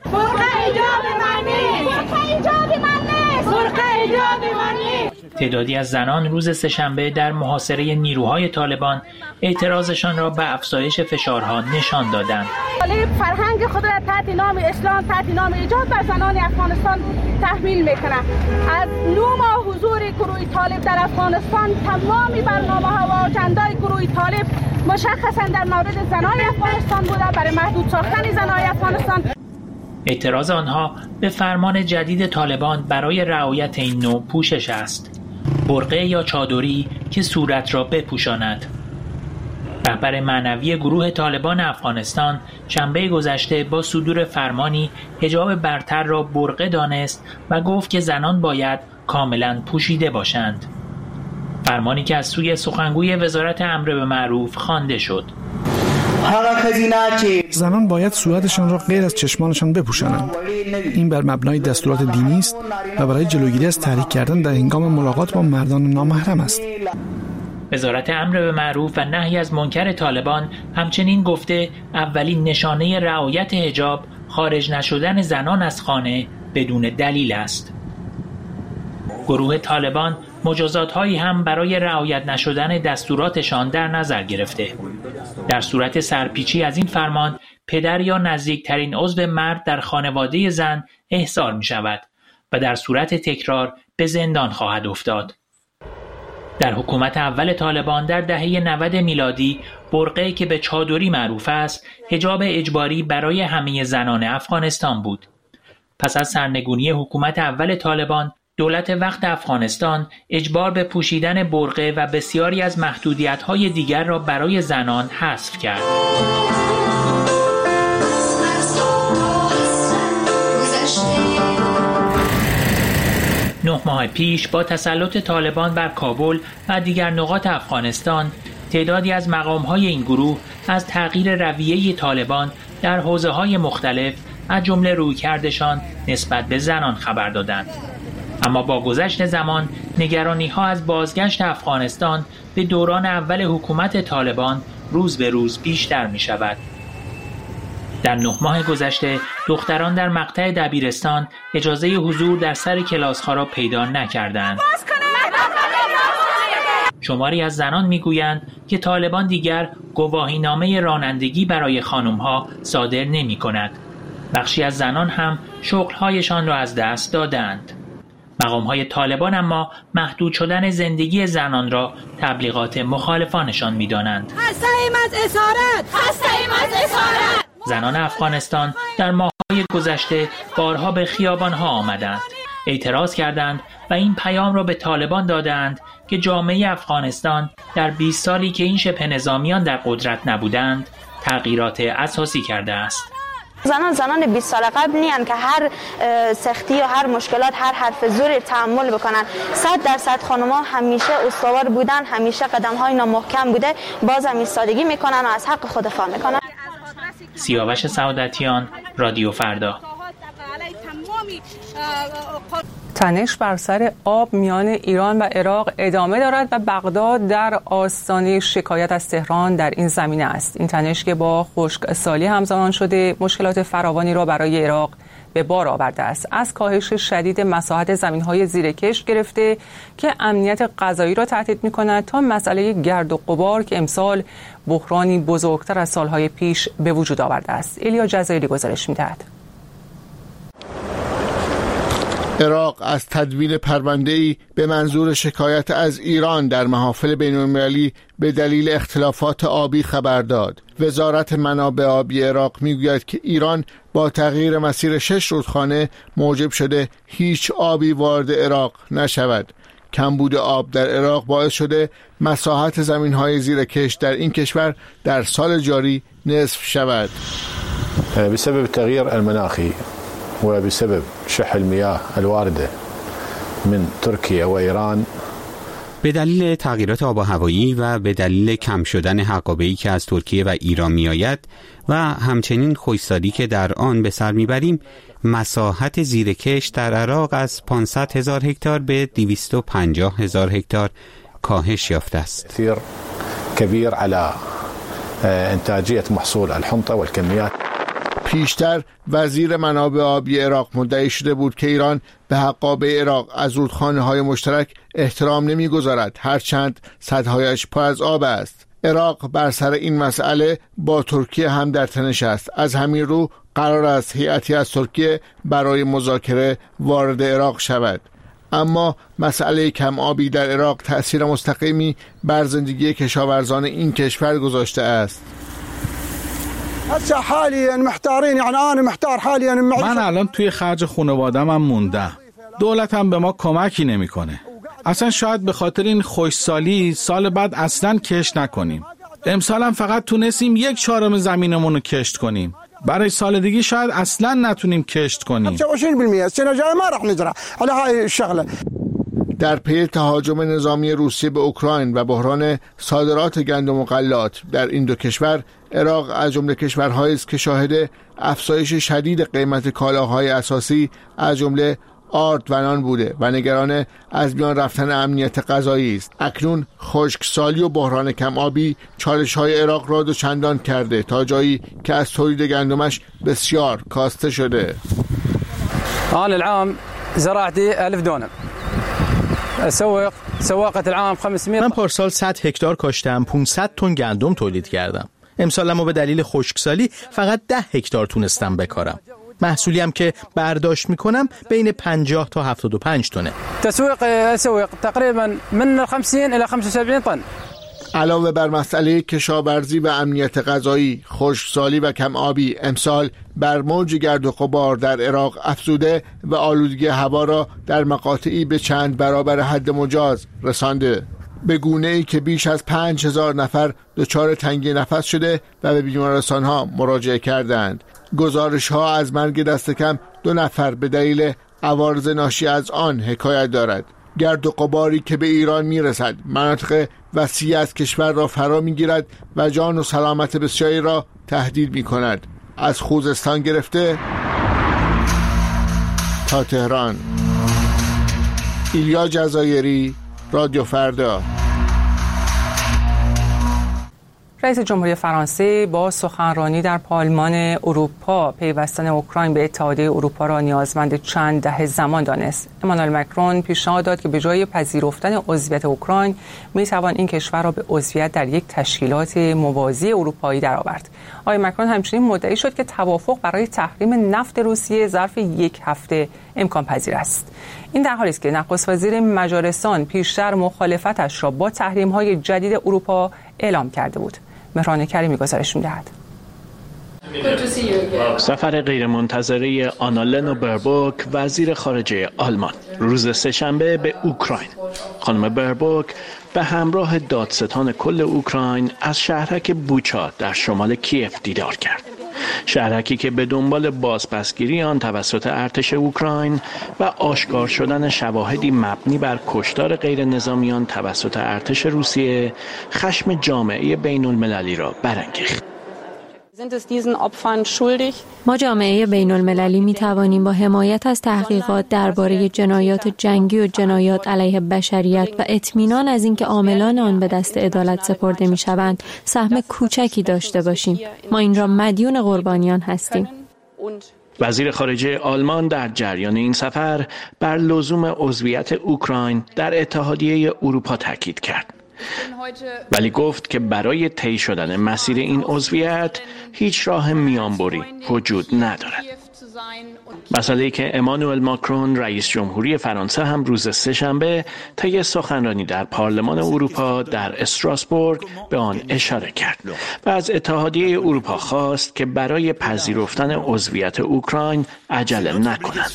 [SPEAKER 16] تعدادی از زنان روز سه‌شنبه در محاصره نیروهای طالبان اعتراضشان را به افزایش فشارها نشان دادند.
[SPEAKER 19] فرهنگ خود را تحت نام اسلام، تحت نام ایجاد بر زنان افغانستان تحمیل میکنه. از 9 ماه حضور گروه طالب در افغانستان تمامی برنامه‌ها و آجندای گروه طالب مشخصا در مورد زنان افغانستان بوده، برای محدود ساختن زنان افغانستان.
[SPEAKER 16] اعتراض آنها به فرمان جدید طالبان برای رعایت این نوع پوشش است. برقع یا چادری که صورت را بپوشاند. رهبر معنوی گروه طالبان افغانستان شنبه گذشته با صدور فرمانی حجاب برتر را برقع دانست و گفت که زنان باید کاملا پوشیده باشند. فرمانی که از سوی سخنگوی وزارت امر به معروف خوانده شد.
[SPEAKER 20] زنان باید صورتشان را غیر از چشمانشان بپوشانند. این بر مبنای دستورات دینی است و برای جلوگیری از تحریک کردن در هنگام ملاقات با مردان نامحرم است.
[SPEAKER 16] وزارت امر به معروف و نهی از منکر طالبان همچنین گفته اولین نشانه رعایت حجاب خارج نشدن زنان از خانه بدون دلیل است. گروه طالبان مجازات‌هایی هم برای رعایت نشدن دستوراتشان در نظر گرفته. در صورت سرپیچی از این فرمان، پدر یا نزدیکترین عضو مرد در خانواده زن احضار می شود و در صورت تکرار به زندان خواهد افتاد. در حکومت اول طالبان در دهه 90 میلادی، برقعی که به چادری معروف است، حجاب اجباری برای همه زنان افغانستان بود. پس از سرنگونی حکومت اول طالبان، دولت وقت افغانستان اجبار به پوشیدن برقع و بسیاری از محدودیت‌های دیگر را برای زنان حذف کرد. 9 ماه پیش با تسلط طالبان بر کابل و دیگر نقاط افغانستان، تعدادی از مقام‌های این گروه از تغییر رویه طالبان در حوزه‌های مختلف از جمله رویکردشان نسبت به زنان خبر دادند. اما با گذشت زمان نگرانی‌ها از بازگشت افغانستان به دوران اول حکومت طالبان روز به روز بیشتر می‌شود. در 9 ماه گذشته دختران در مقطع دبیرستان اجازه حضور در سر کلاس‌ها را پیدا نکردند. شماری از زنان میگویند که طالبان دیگر گواهینامه رانندگی برای خانم‌ها صادر نمی‌کند. بخشی از زنان هم شغل‌هایشان را از دست دادند. مقام‌های طالبان اما محدود شدن زندگی زنان را تبلیغات مخالفانشان می‌دانند.
[SPEAKER 19] خسته‌ایم از اسارت.
[SPEAKER 16] زنان افغانستان در ماه‌های گذشته بارها به خیابان‌ها آمدند، اعتراض کردند و این پیام را به طالبان دادند که جامعه افغانستان در 20 سالی که این شبه نظامیان در قدرت نبودند تغییرات اساسی کرده است.
[SPEAKER 21] زنان 20 سال قبل نیان که هر سختی و هر مشکلات هر حرف زور تحمل بکنن. 100% خانم‌ها همیشه استوار بودن، همیشه قدم‌های محکم بوده، بازم ایستادگی میکنن و از حق خود دفاع میکنن.
[SPEAKER 16] سیاوش سعادتیان، رادیو فردا.
[SPEAKER 1] تنش بر سر آب میان ایران و عراق ادامه دارد و بغداد در آستانه شکایت از تهران در این زمینه است. این تنش که با خشکسالی همزمان شده مشکلات فراوانی را برای عراق به بار آورده است، از کاهش شدید مساحت زمین‌های زیرکش گرفته که امنیت غذایی را تهدید می‌کند تا مسئله گرد و غبار که امسال بحرانی بزرگتر از سالهای پیش به وجود آورده است. ایلیا جزایری گزارش می‌دهد.
[SPEAKER 22] عراق از تدوین پرونده‌ای به منظور شکایت از ایران در محافل بین‌المللی به دلیل اختلافات آبی خبر داد. وزارت منابع آبی عراق میگوید که ایران با تغییر مسیر 6 رودخانه موجب شده هیچ آبی وارد عراق نشود. کمبود آب در عراق باعث شده مساحت زمین‌های زیرکش در این کشور در سال جاری نصف شود.
[SPEAKER 23] بسبب التغيير المناخي وبسبب شح المياه الواردة من تركيا وإيران،
[SPEAKER 24] به دلیل تغییرات آب و هوایی و به دلیل کم شدن حقابه‌ای که از ترکیه و ایران میآید و همچنین خشکسالی که در آن به سر میبریم، مساحت زیرکش در عراق از 500,000 هکتار به 250,000 هکتار کاهش یافته است.
[SPEAKER 23] تأثیر کبیر علی انتاجیة محصول الحنطة والكميات.
[SPEAKER 22] پیشتر وزیر منابع آبی عراق مدعی شده بود که ایران به حقابه عراق از رودخانه‌های مشترک احترام نمی‌گذارد، هرچند سدهایش پر از آب است. عراق بر سر این مسئله با ترکیه هم در تنش است. از همین رو قرار است هیئتی از ترکیه برای مذاکره وارد عراق شود. اما مسئله کم آبی در عراق تأثیر مستقیمی بر زندگی کشاورزان این کشور گذاشته است.
[SPEAKER 25] من الان توی خرج خانواده‌ام موندم. دولتم به ما کمکی نمیکنه. اصلا شاید به خاطر این خشکسالی سال بعد اصلا کشت نکنیم. امسال هم فقط تونستیم 1/4 زمینمون رو کشت کنیم. برای سال دیگه شاید اصلا نتونیم کشت کنیم.
[SPEAKER 22] در پی تهاجم نظامی روسیه به اوکراین و بحران صادرات گندم و غلات در این دو کشور، عراق از جمله کشورهایی است که شاهد افزایش شدید قیمت کالاهای اساسی از جمله آرد و نان بوده و نگران از میان رفتن امنیت غذایی است. اکنون خشکسالی و بحران کم آبی چالش‌های عراق را دوچندان کرده تا جایی که از تولید گندمش بسیار کاسته شده.
[SPEAKER 26] آن العام زراعتي 1000 دونم. سواقة العام 500.
[SPEAKER 27] من پارسال 100 هکتار کاشتم، 500 تن گندم تولید کردم. امسالمو به دلیل خشکسالی فقط 10 هکتار تونستم بکارم. محصولی هم که برداشت میکنم بین 50 تا 75 تنه.
[SPEAKER 26] تسویق تقریبا من 50 الى 75 طن.
[SPEAKER 22] علاوه بر مسئله کشاورزی و امنیت غذایی، خشکسالی و کم آبی امسال بر موج گرد و غبار در عراق افزوده و آلودگی هوا را در مقاطعی به چند برابر حد مجاز رسانده، به گونه‌ای که بیش از 5000 نفر دچار تنگی نفس شده و به بیمارستان‌ها مراجعه کردند. گزارش‌ها از مرگ دست کم 2 نفر به دلیل عوارض ناشی از آن حکایت دارد. گرد و غباری که به ایران میرسد مناطق وسیع از کشور را فرا می‌گیرد و جان و سلامت بسیاری را تهدید می‌کند، از خوزستان گرفته تا تهران. ایلیا جزایری، رادیو فردا.
[SPEAKER 1] رئیس جمهوری فرانسه با سخنرانی در پارلمان اروپا پیوستن اوکراین به اتحادیه اروپا را نیازمند چند دهه زمان دانست. امانوئل مکرون پیشنهاد داد که به جای پذیرفتن عضویت اوکراین میتوان این کشور را به عضویت در یک تشکیلات موازی اروپایی درآورد. آقای مکرون همچنین مدعی شد که توافق برای تحریم نفت روسیه ظرف یک هفته امکان پذیر است. این در حالی است که نخست وزیر مجارستان پیشتر مخالفتش را با تحریم‌های جدید اروپا اعلام کرده بود. مهران کریمی گزارش می‌دهد.
[SPEAKER 2] سفر غیرمنتظره آنالنا بربوک وزیر خارجه آلمان روز سه‌شنبه به اوکراین. خانم بربوک به همراه دادستان کل اوکراین از شهرک بوچا در شمال کیف دیدار کرد. شهرکی که به دنبال بازپسگیری آن توسط ارتش اوکراین و آشکار شدن شواهدی مبنی بر کشتار غیر نظامیان توسط ارتش روسیه خشم جامعه بین المللی را برانگیخت.
[SPEAKER 3] ما جامعه بین المللی می توانیم با حمایت از تحقیقات درباره جنایات جنگی و جنایات علیه بشریت و اطمینان از اینکه عاملان آن به دست عدالت سپرده می شوند سهم کوچکی داشته باشیم. ما این را مدیون قربانیان هستیم.
[SPEAKER 2] وزیر خارجه آلمان در جریان این سفر بر لزوم عضویت اوکراین در اتحادیه اروپا تاکید کرد. ولی گفت که برای طی شدن مسیر این عضویت هیچ راه میانبری وجود ندارد. مسئله‌ای که امانوئل ماکرون رئیس جمهوری فرانسه هم روز سه‌شنبه طی سخنرانی در پارلمان اروپا در استراسبورگ به آن اشاره کرد و از اتحادیه اروپا خواست که برای پذیرفتن عضویت اوکراین عجله نکنند.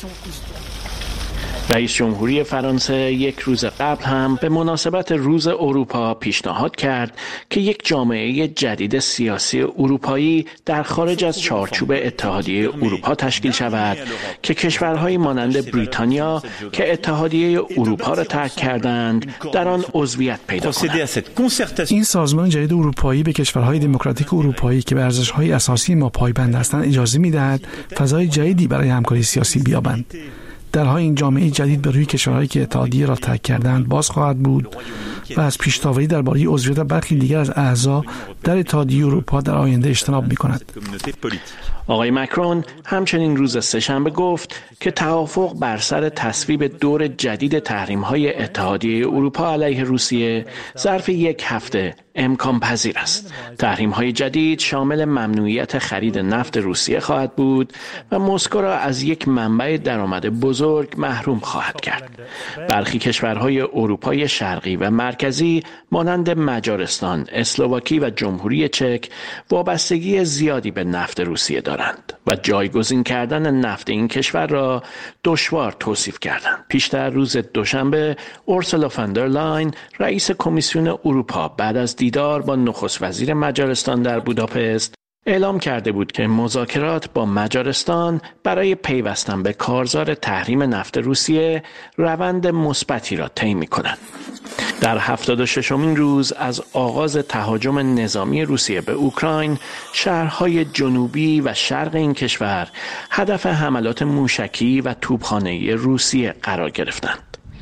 [SPEAKER 2] رئیس جمهوری فرانسه یک روز قبل هم به مناسبت روز اروپا پیشنهاد کرد که یک جامعه جدید سیاسی اروپایی در خارج از چارچوب اتحادیه اروپا تشکیل شود که کشورهایی مانند بریتانیا که اتحادیه اروپا را ترک کردند در آن عضویت پیدا کنند.
[SPEAKER 20] این سازمان جدید اروپایی به کشورهای دموکراتیک اروپایی که به ارزش‌های اساسی ما پایبند هستند اجازه می‌دهد فضای جدیدی برای همکاری سیاسی بیابند. درها این جامعه جدید به روی کشورهایی که اتحادیه را ترک کردند باز خواهد بود و از پیش‌تابی درباره عضویت برخی دیگر از اعضا در اتحادیه اروپا در آینده اجتناب می‌کند.
[SPEAKER 2] آقای مکرون همچنین روز سه‌شنبه گفت که توافق بر سر تصویب دور جدید تحریم‌های اتحادیه اروپا علیه روسیه ظرف یک هفته امکان پذیر است. تحریم‌های جدید شامل ممنوعیت خرید نفت روسیه خواهد بود و مسکو را از یک منبع درآمد بزرگ محروم خواهد کرد. برخی کشورهای اروپای شرقی و مرکزی مانند مجارستان، اسلواکی و جمهوری چک وابستگی زیادی به نفت روسیه دارند و جایگزین کردن نفت این کشور را دشوار توصیف کردند. پیشتر روز دوشنبه اورسولا فون در لاین رئیس کمیسیون اروپا بعد از دیدار با نخست وزیر مجارستان در بوداپست اعلام کرده بود که مذاکرات با مجارستان برای پیوستن به کارزار تحریم نفت روسیه روند مثبتی را طی می‌کنند. در 76مین روز از آغاز تهاجم نظامی روسیه به اوکراین، شهرهای جنوبی و شرق این کشور هدف حملات موشکی و توپخانه‌ای روسیه قرار گرفتند.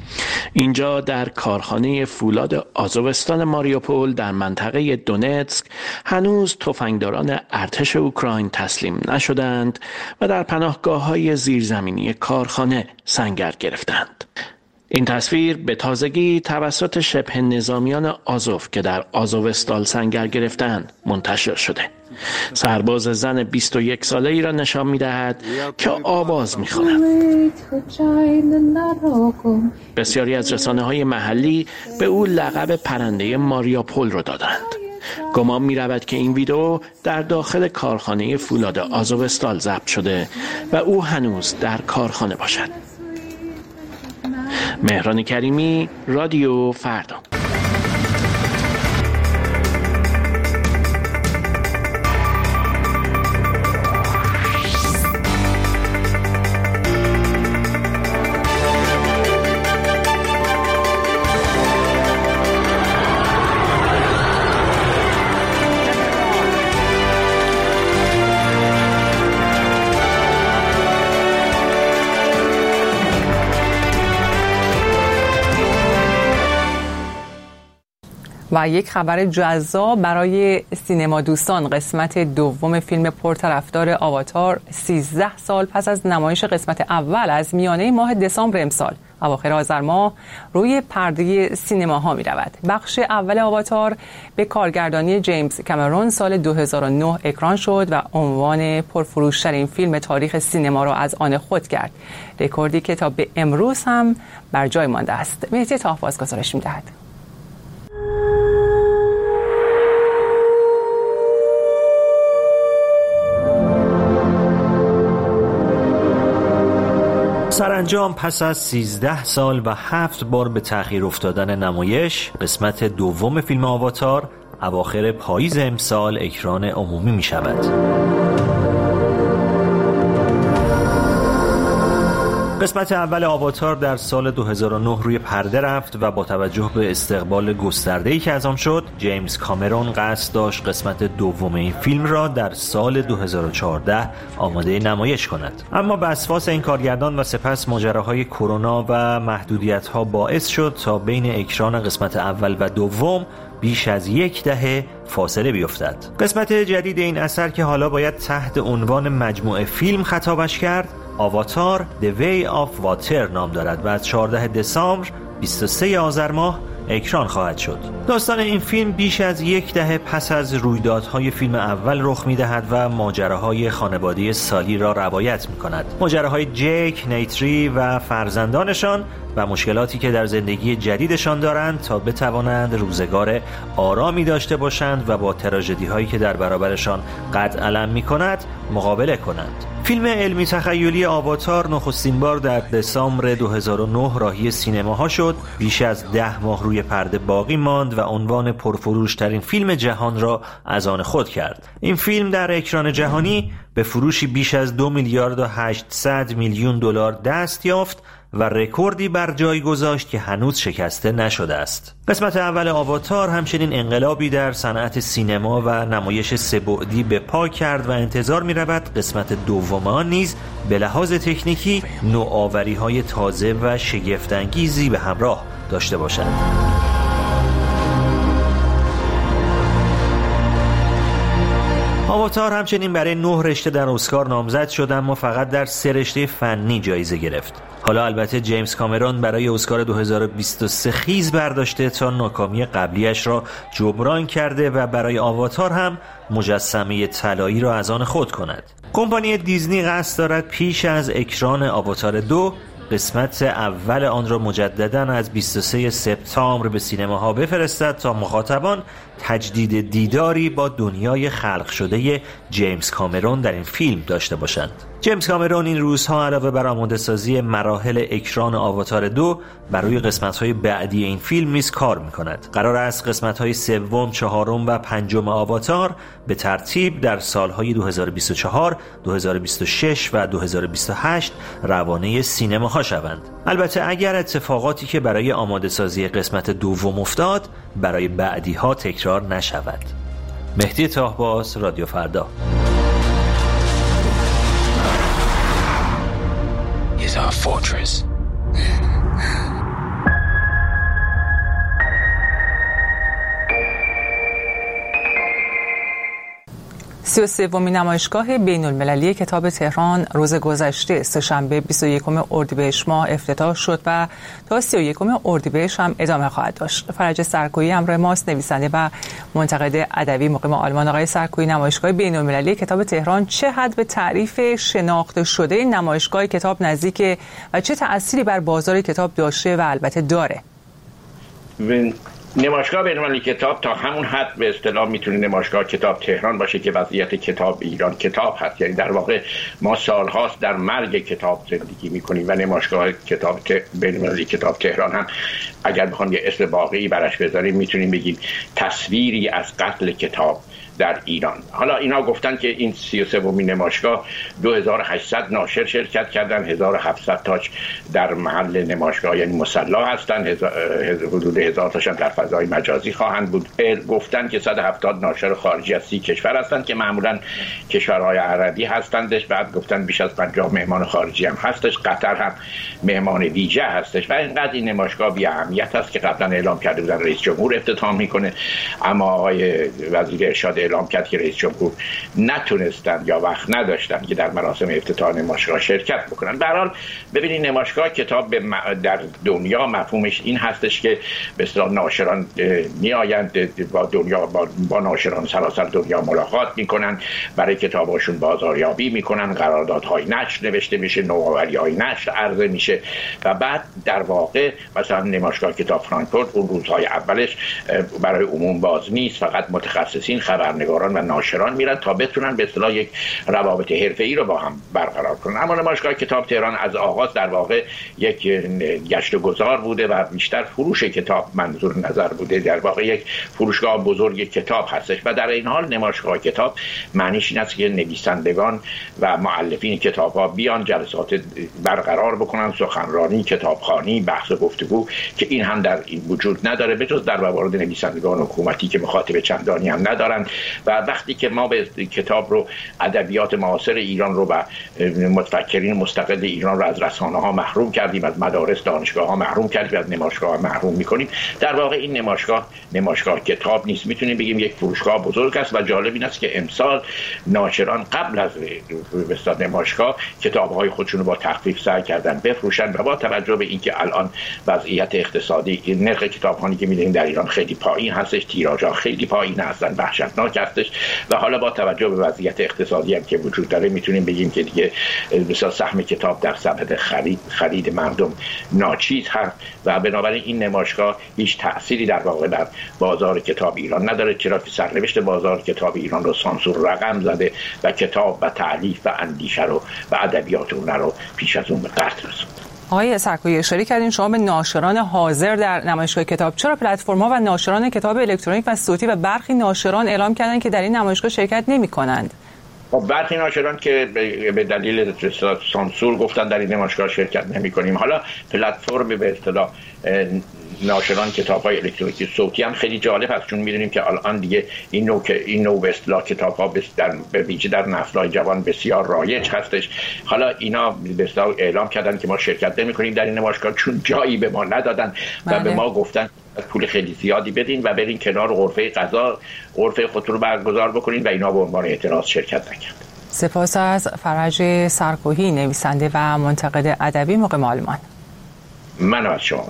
[SPEAKER 2] اینجا در کارخانه فولاد آزوستان ماریوپول در منطقه دونتسک هنوز تفنگداران ارتش اوکراین تسلیم نشدند و در پناهگاه‌های زیرزمینی کارخانه سنگر گرفتند. این تصویر به تازگی توسط شبه نظامیان آزوف که در آزوستال سنگر گرفتند منتشر شده. سرباز زن 21 ساله ای را نشان می‌دهد که آواز می‌خواند. بسیاری از رسانه‌های محلی به او لقب پرنده ماریوپول را دادند. گمان می‌رود که این ویدئو در داخل کارخانه فولاد آزوستال ضبط شده و او هنوز در کارخانه باشد. مهران کریمی، رادیو فردا.
[SPEAKER 1] و یک خبر جذاب برای سینما دوستان، قسمت دوم فیلم پرطرفدار آواتار 13 سال پس از نمایش قسمت اول از میانه ماه دسامبر امسال اواخر آذر ماه روی پرده سینماها می رود. بخش اول آواتار به کارگردانی جیمز کامرون سال 2009 اکران شد و عنوان پرفروشترین فیلم تاریخ سینما را از آن خود کرد، رکوردی که تا به امروز هم بر جای مانده است. مهدی طاهباز گزارش می دهد.
[SPEAKER 4] سرانجام پس از 13 سال و 7 بار به تأخیر افتادن نمایش، قسمت دوم فیلم آواتار اواخر پاییز امسال اکران عمومی می شود. قسمت اول آواتار در سال 2009 روی پرده رفت و با توجه به استقبال گسترده‌ای که از آن شد، جیمز کامرون قصد داشت قسمت دوم این فیلم را در سال 2014 آماده نمایش کند. اما وسواس این کارگردان و سپس ماجراهای کرونا و محدودیت‌ها باعث شد تا بین اکران قسمت اول و دوم بیش از 10 دهه فاصله بیفتد. قسمت جدید این اثر که حالا باید تحت عنوان مجموعه فیلم خطابش کرد، آواتار The Way of Water نام دارد و از 14 دسامبر 23 آذر ماه اکران خواهد شد. داستان این فیلم بیش از 10 دهه پس از رویدادهای فیلم اول رخ می‌دهد و ماجراهای خانواده سالی را روایت می‌کند. ماجراهای جک، نیتری و فرزندانشان و مشکلاتی که در زندگی جدیدشان دارند تا بتوانند روزگار آرامی داشته باشند و با تراژدی‌هایی که در برابرشان قد علم می‌کند مقابله کنند. فیلم علمی تخیلی آواتار نخستین بار در دسامبر 2009 راهی سینماها شد، بیش از 10 ماه روی پرده باقی ماند و عنوان پرفروشترین فیلم جهان را از آن خود کرد. این فیلم در اکران جهانی به فروشی بیش از 2 میلیارد و 800 میلیون دلار دست یافت و رکوردی بر جای گذاشت که هنوز شکسته نشده است. قسمت اول آواتار همچنین انقلابی در صنعت سینما و نمایش سه‌بعدی به پا کرد و انتظار می رود قسمت دوم آن نیز به لحاظ تکنیکی نوآوری‌های تازه و شگفت‌انگیزی به همراه داشته باشد. آواتار همچنین برای 9 رشته در اسکار نامزد شد، اما فقط در 3 رشته فنی جایزه گرفت. حالا البته جیمز کامرون برای اسکار 2023 خیز برداشته تا ناکامی قبلیش را جبران کرده و برای آواتار هم مجسمه طلایی را از آن خود کند. کمپانی دیزنی قصد دارد پیش از اکران آواتار 2 قسمت اول آن را مجدداً از 23 سپتامبر به سینماها بفرستد تا مخاطبان تجدید دیداری با دنیای خلق شده جیمز کامرون در این فیلم داشته باشند. جیمز کامرون این روزها علاوه بر آماده سازی مراحل اکران آواتار 2 برای قسمت‌های بعدی این فیلم نیز کار می‌کند. قرار است قسمت‌های سوم، چهارم و پنجم آواتار به ترتیب در سال‌های 2024، 2026 و 2028 روانه سینماها شوند. البته اگر اتفاقاتی که برای آماده سازی قسمت دوم افتاد برای بعدی‌ها تکرار نشود. مهدی طاهباز، رادیو فردا.
[SPEAKER 5] Is our fortress.
[SPEAKER 1] 33مین نمایشگاه بین‌المللی کتاب تهران روز گذشته سه‌شنبه 21 اردیبهشت ماه افتتاح شد و تا 31 اردیبهشت هم ادامه خواهد داشت. فرج سرکویی همراه ماست، نویسنده و منتقد ادبی مقیم آلمان. آقای سرکویی، نمایشگاه بین‌المللی کتاب تهران چه حد به تعریف شناخته شده این نمایشگاه کتاب نزدیک و چه تأثیری بر بازار کتاب داشته و البته داره؟
[SPEAKER 6] نمایشگاه بین‌المللی کتاب تا همون حد به اصطلاح میتونه نمایشگاه کتاب تهران باشه که وضعیت کتاب ایران کتاب هست. یعنی در واقع ما سالهاست در مرگ کتاب زندگی میکنیم و نمایشگاه کتاب بین‌المللی کتاب تهران هم اگر بخوام یه اسم واقعی براش بذاریم میتونیم بگیم تصویری از قتل کتاب در ایران. حالا اینا گفتن که این 33مین نمایشگاه 2800 ناشر شرکت کردن، 1700 تاش در محل نمایشگاه یعنی مصلا هستن، حدود 1000 تاشون در فضای مجازی خواهند بود. گفتن که 170 ناشر خارجی از 30 کشور هستند که معمولا کشورهای عربی هستندش. بعد گفتن بیش از 50 مهمان خارجی هم هستش، قطر هم مهمان ویژه هستش و اینقدر این نمایشگاه بی اهمیت است که قبلا اعلام کرده بودن رئیس جمهور افتتاح میکنه، اما آقای وزیر ارشاد اعلام کرد که رئیس جمهور نتونستن یا وقت نداشتن که در مراسم افتتاح نمایشگاه شرکت بکنن. به هر حال ببینید نمایشگاه کتاب در دنیا مفهومش این هستش که به اصطلاح ناشران میآیند با ناشران سراسر دنیا ملاقات میکنن، برای کتاباشون بازاریابی میکنن، قراردادهای نشر نوشته میشه، نوآوری‌های نشر عرضه میشه و بعد در واقع مثلا نمایشگاه کتاب فرانکفورت اون روزهای اولش برای عموم باز نیست، فقط متخصصین، خبرنگاران و ناشران میرن تا بتونن به اصطلاح یک روابط حرفه‌ای رو با هم برقرار کنن. اما نمایشگاه کتاب تهران از آغاز در واقع یک گشت و گذار بوده و بیشتر فروش کتاب منظور نظر بوده، در واقع یک فروشگاه بزرگ کتاب هستش و در این حال نمایشگاه کتاب معنیش این است که نویسندگان و مؤلفین کتاب‌ها بیان جلسات برقرار بکنن، سخنرانی، کتابخوانی، بحث و گفتگو، که این هم در این وجود نداره به جز در موارد نویسندگان حکومتی که مخاطب چندانی هم ندارن. و وقتی که ما به کتاب رو، ادبیات معاصر ایران رو و متفکرین مستقل ایران رو از رسانه‌ها محروم کردیم، از مدارس دانشگاه‌ها محروم کردیم، از نمایشگاه‌ها محروم می‌کنیم، در واقع این نمایشگاه کتاب نیست، میتونیم بگیم یک فروشگاه بزرگ است. و جالب این است که امسال ناشران قبل از وسط نمایشگاه کتاب‌های خودشون رو با تخفیف سعی کردن بفروشن و با توجه به اینکه الان وضعیت اقتصادی، نرخ کتابخوانی که می‌دونیم در ایران خیلی پایین هستش، تیراژها خیلی پایین هستن، وحشتناک هستش و حالا با توجه به وضعیت اقتصادی هم که وجود داره میتونیم بگیم که دیگه مثلا سهم کتاب در سبد خرید مردم ناچیز هست و بنابراین این نمایشگاه هیچ تأثیری در واقع در بازار کتاب ایران نداره، چرا که سرنوشت بازار کتاب ایران رو سانسور رقم زده و کتاب و تألیف و اندیشه رو و ادبیات اون رو پیش از اون به قطع رسوند.
[SPEAKER 1] آقای سرکویی اشاره کردین شما به ناشران حاضر در نمایشگاه کتاب، چرا پلتفرم‌ها و ناشران کتاب الکترونیک و صوتی و برخی ناشران اعلام کردن که در این نمایشگاه شرکت نمی‌کنند؟
[SPEAKER 6] برخی ناشران که به دلیل سانسور گفتن در این نمایشگاه شرکت نمی‌کنیم. حالا پلتفرم به اصطلاح ناشران کتاب‌های الکترونیکی صوتی هم خیلی جالب است، چون می‌دونیم که الان دیگه این نوع به اصطلاح کتاب‌ها به ویژه در نسل‌های جوان بسیار رایج هستش. حالا اینا به اصطلاح اعلام کردن که ما شرکت نمی‌کنیم در این نمایشگاه چون جایی به ما ندادن و به ما گفتن پول خیلی زیادی بدین و برین کنار غرفه قضا، غرفه خودتون رو برگزار بکنین و اینا به عنوان اعتراض شرکت نکرد.
[SPEAKER 1] سپاس از فرج سرکوهی، نویسنده و منتقد ادبی مقیم آلمان.
[SPEAKER 6] من از شما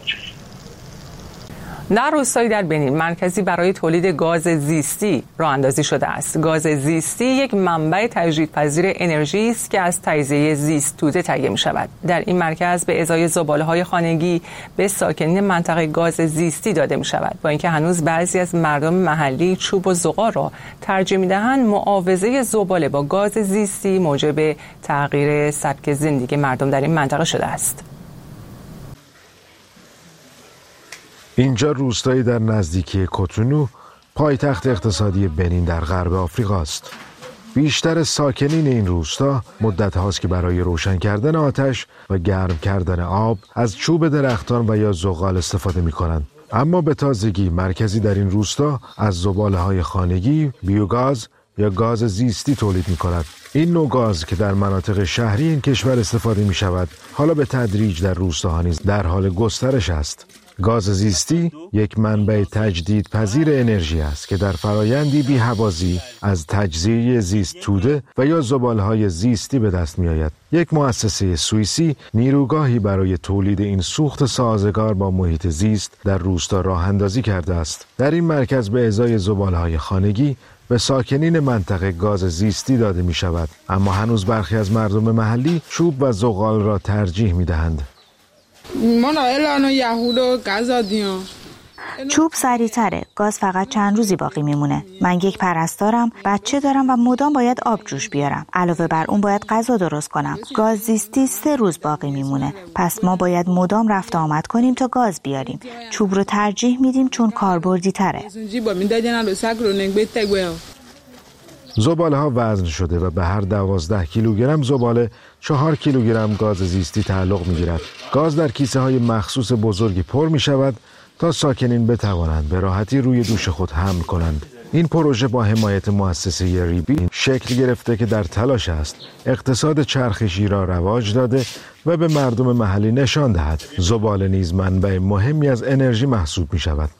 [SPEAKER 1] در روستایی در بنین مرکزی برای تولید گاز زیستی راه اندازی شده است. گاز زیستی یک منبع تجدیدپذیر انرژی است که از تجزیه زیست توده تهیه می شود. در این مرکز به ازای زباله‌های خانگی به ساکنین منطقه گاز زیستی داده می شود. با اینکه هنوز بعضی از مردم محلی چوب و زغال را ترجیح می دهند، معاوضه زباله با گاز زیستی موجب تغییر سبک زندگی مردم در این منطقه شده است.
[SPEAKER 7] اینجا روستایی در نزدیکی کوتونو، پایتخت اقتصادی بنین در غرب آفریقا است. بیشتر ساکنین این روستا مدت هاست که برای روشن کردن آتش و گرم کردن آب از چوب درختان و یا زغال استفاده می کنند. اما به تازگی مرکزی در این روستا از زباله‌های خانگی بیوگاز یا گاز زیستی تولید می کند. این نوع گاز که در مناطق شهری این کشور استفاده می شود، حالا به تدریج در روستاها نیز در حال گسترش است. گاز زیستی یک منبع تجدیدپذیر انرژی است که در فرایندی بی‌هوازی از تجزیه زیست توده و یا زباله‌های زیستی به دست می‌آید. یک مؤسسه سوئیسی نیروگاهی برای تولید این سوخت سازگار با محیط زیست در روستا راه اندازی کرده است. در این مرکز به ازای زباله‌های خانگی به ساکنین منطقه گاز زیستی داده می‌شود، اما هنوز برخی از مردم محلی چوب و زغال را ترجیح می‌دهند.
[SPEAKER 8] چوب سریع‌تره، گاز فقط چند روزی باقی میمونه. من یک پرستارم، بچه دارم و مدام باید آب جوش بیارم. علاوه بر اون باید غذا درست کنم. گاز زیستی 3 روز باقی میمونه. پس ما باید مدام رفت آمد کنیم تا گاز بیاریم. چوب رو ترجیح میدیم چون کاربردی تره.
[SPEAKER 7] زباله ها وزن شده و به هر 12 کیلوگرم زباله 4 کیلوگرم گاز زیستی تعلق می‌گیرد. گاز در کیسه های مخصوص بزرگی پر می شود تا ساکنین بتوانند به راحتی روی دوش خود حمل کنند. این پروژه با حمایت مؤسسه ریبی شکل گرفته که در تلاش است اقتصاد چرخشی را رواج داده و به مردم محلی نشان دهد زباله نیز منبع مهمی از انرژی محسوب می شود.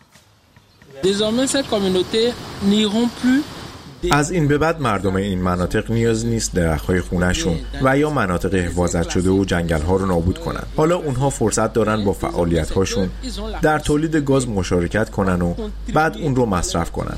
[SPEAKER 9] از این به بعد مردم این مناطق نیاز نیست درخت‌های خونه‌شون و یا مناطق حفاظت شده و جنگل‌ها رو نابود کنن. حالا اونها فرصت دارن با فعالیت‌هاشون در تولید گاز مشارکت کنن و بعد اون رو مصرف کنن.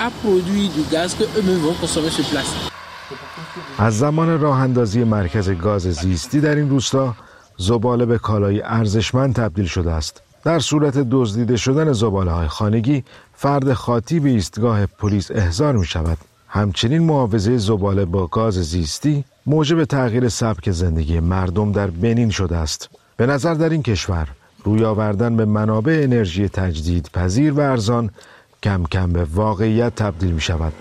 [SPEAKER 7] از زمان راه اندازی مرکز گاز زیستی در این روستا، زباله به کالای ارزشمند تبدیل شده است. در صورت دزدیده شدن زباله‌های خانگی، فرد خاطی به ایستگاه پلیس احضار می شود. همچنین محافظه زباله با گاز زیستی موجب تغییر سبک زندگی مردم در بنین شده است. به نظر در این کشور روی آوردن به منابع انرژی تجدید پذیر و ارزان کم کم به واقعیت تبدیل می شود.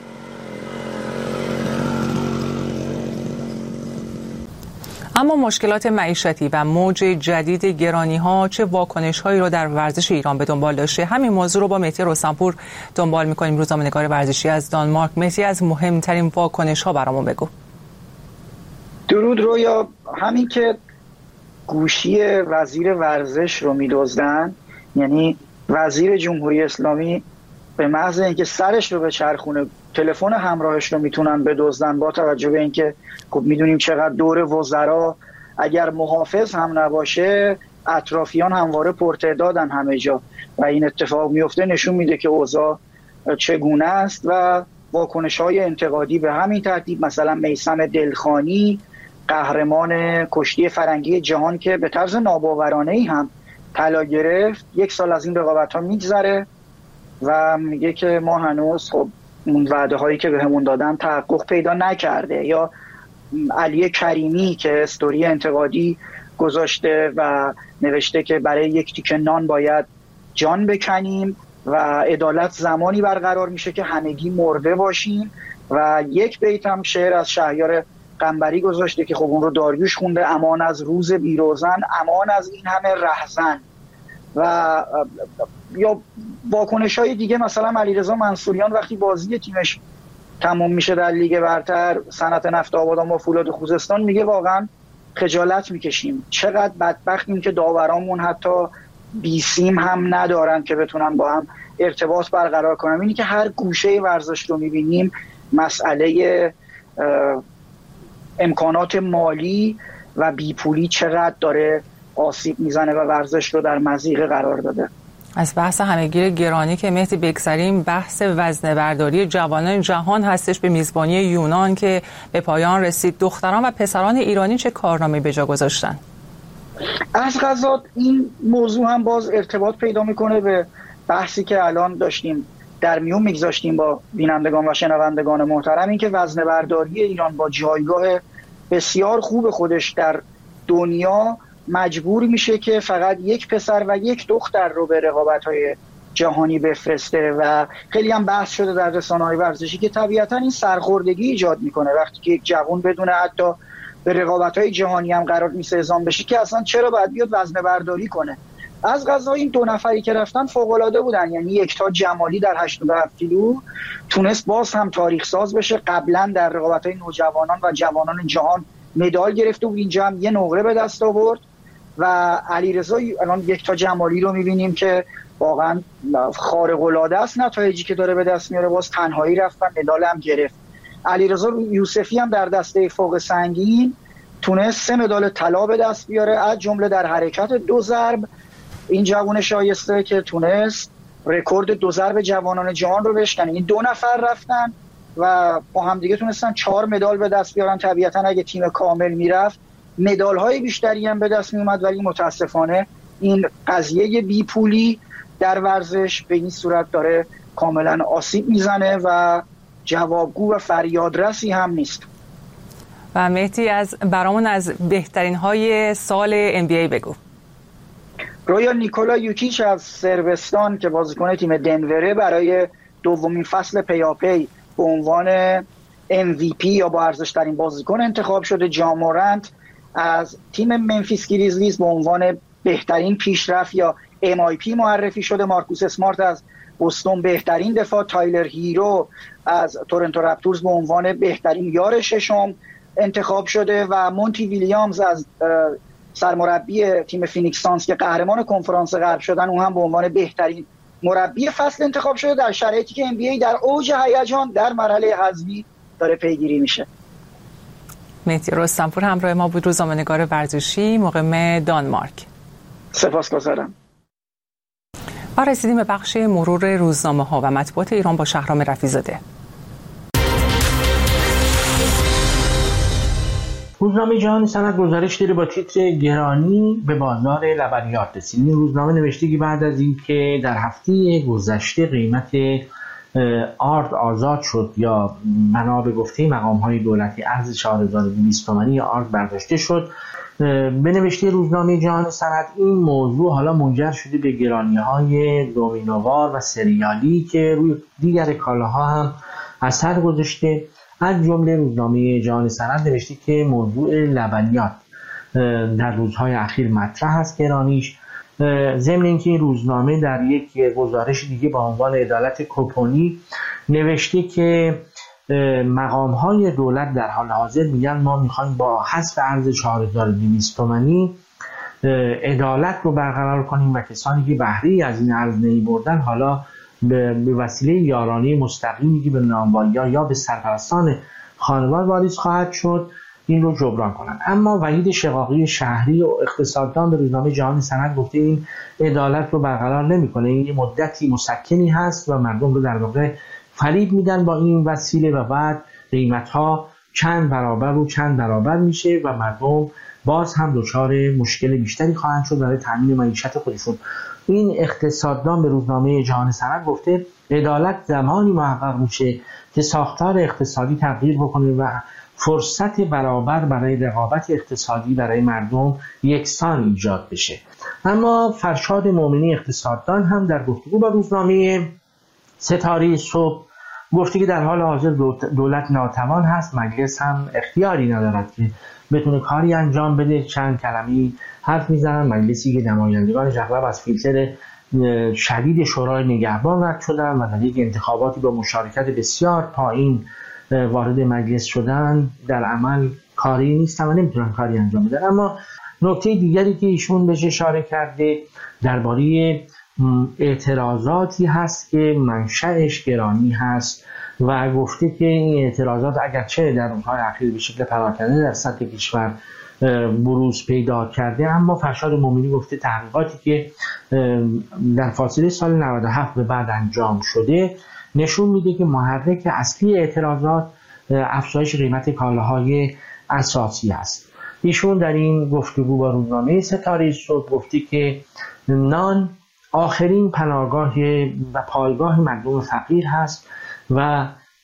[SPEAKER 1] اما مشکلات معیشتی و موج جدید گرانی‌ها چه واکنش‌هایی را در ورزش ایران به دنبال داشته؟ همین موضوع رو با مهدی رستمپور دنبال می‌کنیم. روزنامه‌نگار ورزشی از دانمارک. مهدی، از مهمترین واکنش‌ها برامون بگو.
[SPEAKER 10] درود رویا. همین که گوشی وزیر ورزش رو می‌دزدن، یعنی وزیر جمهوری اسلامی به محض اینکه سرش رو به چرخونه تلفن همراهش رو میتونن بدزدن، با توجه به اینکه خب میدونیم چقدر دور وزرا اگر محافظ هم نباشه اطرافیان همواره پرتعدادن همه جا و این اتفاق میفته، نشون میده که اوضاع چگونه است و واکنش‌های انتقادی به همین ترتیب. مثلا میثم دلخانی، قهرمان کشتی فرنگی جهان که به طرز ناباورانه‌ای هم طلا گرفت، 1 سال از این رقابت‌ها میگذره و میگه که ما هنوز خب اون وعده هایی که بهمون دادن تحقق پیدا نکرده. یا علی کریمی که استوری انتقادی گذاشته و نوشته که برای یک تیکه نان باید جان بکنیم و عدالت زمانی برقرار میشه که همگی مرده باشیم. و یک بیت هم شعر از شهریار قنبری گذاشته که خب اون رو داریوش خونده: امان از روز بیروزن، امان از این همه رهزن. و یا واکنش‌های دیگه، مثلا علیرضا منصوریان وقتی بازی تیمش تموم میشه در لیگ برتر صنعت نفت آبادان با فولاد خوزستان، میگه واقعا خجالت میکشیم، چقدر بدبختیم که داورامون حتی بیسیم هم ندارن که بتونن با هم ارتباط برقرار کنن. اینی که هر گوشه ورزش رو میبینیم مسئله امکانات مالی و بیپولی چقدر داره آسیب میزنه و ورزش رو در مضیقه قرار داده.
[SPEAKER 1] از بحث همهگیر گرانی که مهدی بگذریم، بحث وزنه برداری جوانان جهان هستش به میزبانی یونان که به پایان رسید. دختران و پسران ایرانی چه کارنامه‌ای به جا گذاشتن؟
[SPEAKER 10] از قضا این موضوع هم باز ارتباط پیدا میکنه به بحثی که الان داشتیم در میون میگذاشتیم با بینندگان و شنوندگان محترم، این که وزنه برداری ایران با جایگاه بسیار خوب خودش در دنیا مجبور میشه که فقط 1 پسر و 1 دختر رو به رقابت‌های جهانی بفرسته و خیلی هم بحث شده در رسانه‌های ورزشی که طبیعتاً این سرخوردگی ایجاد میکنه وقتی که یک جوان بدون حتی به رقابت‌های جهانی هم قرار نیست اعزام بشه که اصلا چرا باید بیاد وزنه برداری کنه. از قضا این 2 نفری که رفتن فوق‌العاده بودن، یعنی یکتا جمالی در 87 کیلو تونست باز هم تاریخ ساز بشه. قبلا در رقابت‌های نوجوانان و جوانان جهان مدال گرفته بود، اینجا هم 1 نقره به دست آورد. و علیرضا الان یکتا جمالی رو می‌بینیم که واقعا خارق‌العاده است نتایجی که داره به دست میاره، باز تنهایی رفت و مدال هم گرفت. علیرضا یوسفی هم در دسته فوق سنگین تونست 3 مدال طلا به دست بیاره، از جمله در حرکت 2 ضرب. این جوان شایسته که تونست رکورد 2 ضرب جوانان جهان رو بشکنه. این 2 نفر رفتن و با هم دیگه تونستن 4 مدال به دست بیارن. طبیعتا اگه تیم کامل میرفت مدال‌های بیشتری هم به دست میومد، ولی متاسفانه این قضیه بیپولی در ورزش به این صورت داره کاملا آسیب میزنه و جوابگو و فریادرسی هم نیست.
[SPEAKER 1] و مهدی برامون از بهترین های سال NBA بگو.
[SPEAKER 10] رویا نیکولا یوکیچ از صربستان که بازیکن تیم دنوره برای 2مین فصل پیاپی به عنوان MVP یا با ارزش‌ترین بازیکن انتخاب شده. جان مورانت از تیم منفیس گریزلیز به عنوان بهترین پیشرفت یا MIP معرفی شده. مارکوس اسمارت از بوستون بهترین دفاع. تایلر هیرو از تورنتو رپتورز به عنوان بهترین یار ششم انتخاب شده و مونتی ویلیامز از سرمربی تیم فینیکس سانز که قهرمان کنفرانس غرب شدن، اون هم به عنوان بهترین مربی فصل انتخاب شده در شرایطی که NBA در اوج هیجان در مرحله حذفی داره پیگیری میشه.
[SPEAKER 1] مهدی رستمپور همراه ما بود، روزنامه‌نگار ورزشی مقیم دانمارک.
[SPEAKER 10] سپاسگزارم.
[SPEAKER 1] و رسیدیم به بخش مرور روزنامه‌ها و مطبوعات ایران با شهرام رفیع‌زاده.
[SPEAKER 2] روزنامه جهان سند گزارش داره با تیتر گرانی به بازار لبنیات رسید. این روزنامه نوشته که بعد از اینکه در هفته گذشته قیمت آرد آزاد شد یا بنا به گفته مقام‌های دولتی ارز 4200 تومانی آرد برداشته شد، به نوشته روزنامه جهان سند این موضوع حالا منجر شده به گرانی‌های دومینووار و سریالی که روی دیگر کالاها هم اثر گذاشته. از جمله روزنامه جهان سند نوشته که موضوع لبنیات در روزهای اخیر مطرح است گرانیش. ضمن اینکه این روزنامه در یک گزارش دیگه با عنوان عدالت کوپونی نوشته که مقام‌های دولت در حال حاضر میگن ما میخوایم با حذف ارز 4200 تومانی عدالت رو برقرار کنیم و کسانی که بهره از این ارز نمی‌بردن حالا به وسیله یارانه مستقیمی که به نانوایی‌ها یا به سرپرستان خانوار واریز خواهد شد این رو جبران کنند. اما وحید شقاقی شهری و اقتصاددان به روزنامه جهان سند گفته این عدالت رو برقرار نمی‌کنه، این یه مدتی مسکنی هست و مردم رو در واقع فریب میدن با این وسیله و بعد قیمت‌ها چند برابر میشه و مردم باز هم دچار مشکل بیشتری خواهند شد برای تامین معیشت خودشون. این اقتصاددان به روزنامه جهان سند گفته عدالت زمانی محقق میشه که ساختار اقتصادی تغییر بکنه و فرصت برابر برای رقابت اقتصادی برای مردم یکسان ایجاد بشه. اما فرشاد مومنی اقتصاددان هم در گفتگو با روزنامه ستاره صبح گفته که در حال حاضر دولت ناتوان هست، مجلس هم اختیاری ندارد که بتونه کاری انجام بده. چند کلمه‌ای حرف میزنن. مجلسی که نمایندگانش اغلب از فیلتر شدید شورای نگهبان رد شدن و در یک انتخاباتی با مشارکت بسیار پایین وارد مجلس شدن در عمل کاری نیستن و نمیتونن کاری انجام بدن. اما نکته دیگری که ایشون بهش اشاره کرده درباره اعتراضاتی هست که منشأش گرانی هست و گفته که این اعتراضات اگرچه در روزهای اخیر به شکل پراکنده در سطح کشور بروز پیدا کرده، اما فرشاد مومنی گفته تحقیقاتی که در فاصله سال 97 به بعد انجام شده نشون میده که محرک اصلی اعتراضات افزایش قیمت کالاهای اساسی است. ایشون در این گفتگو با روزنامه ستاره صبح گفته که نان آخرین پناهگاه و پایگاه مردم فقیر هست و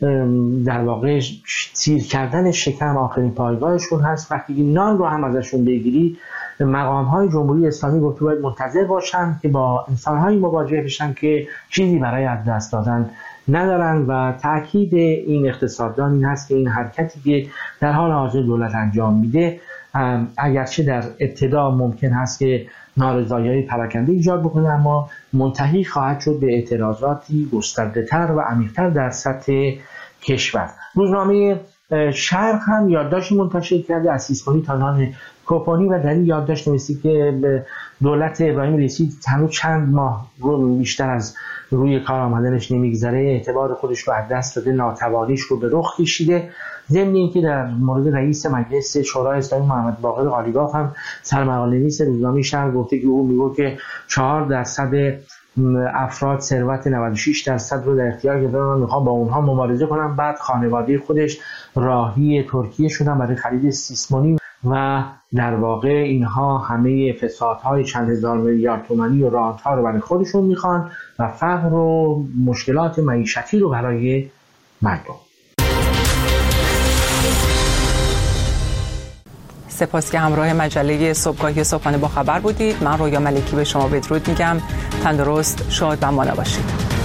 [SPEAKER 2] در واقع سیر کردن شکم آخرین پایگاهشون هست. وقتی نان رو هم ازشون بگیری مقام‌های جمهوری اسلامی گفته باید منتظر باشن که با انسان‌هایی مواجه بشن که چیزی برای از دست دادن ندارن و تأکید این اقتصاددان این هست که این حرکتی که در حال حاضر دولت انجام میده اگرچه در ابتدا ممکن هست که نارضایتی پراکنده ایجاد بکنه، اما منتهی خواهد شد به اعتراضاتی گسترده‌تر و عمیق‌تر در سطح کشور. روزنامه شرق هم یادداشتی منتشر کرده از سیسمانی تا نان کوپونی و در این یادداشت نوشته که دولت ابراهیم رئیسی هنوز چند ماه بیشتر از روی کار آمدنش نمیگذره، اعتبار خودش رو از دست داده، ناتوانیش رو به رخ کشیده. ضمن اینکه در مورد رئیس مجلس شورای اسلامی محمد باقر قالیباف هم سرمقاله‌نویس روزنامه شرق گفته که او میگه که 4% افراد ثروت 96% رو در اختیار گرفتن و میخوام با اونها مبارزه کنم. بعد خانواده خودش راهی ترکیه شدن برای خرید سیسمونی و در واقع اینها همه فسادهای چند هزار میلیارد تومانی و رانت‌ها رو برای خودشون میخوان و فقر و مشکلات معیشتی رو برای مردم.
[SPEAKER 1] سپاس که همراه مجله صبحگاهی صبحانه با خبر بودید. من رویا ملکی به شما بدرود میگم. تندرست، شاد و مانا باشید.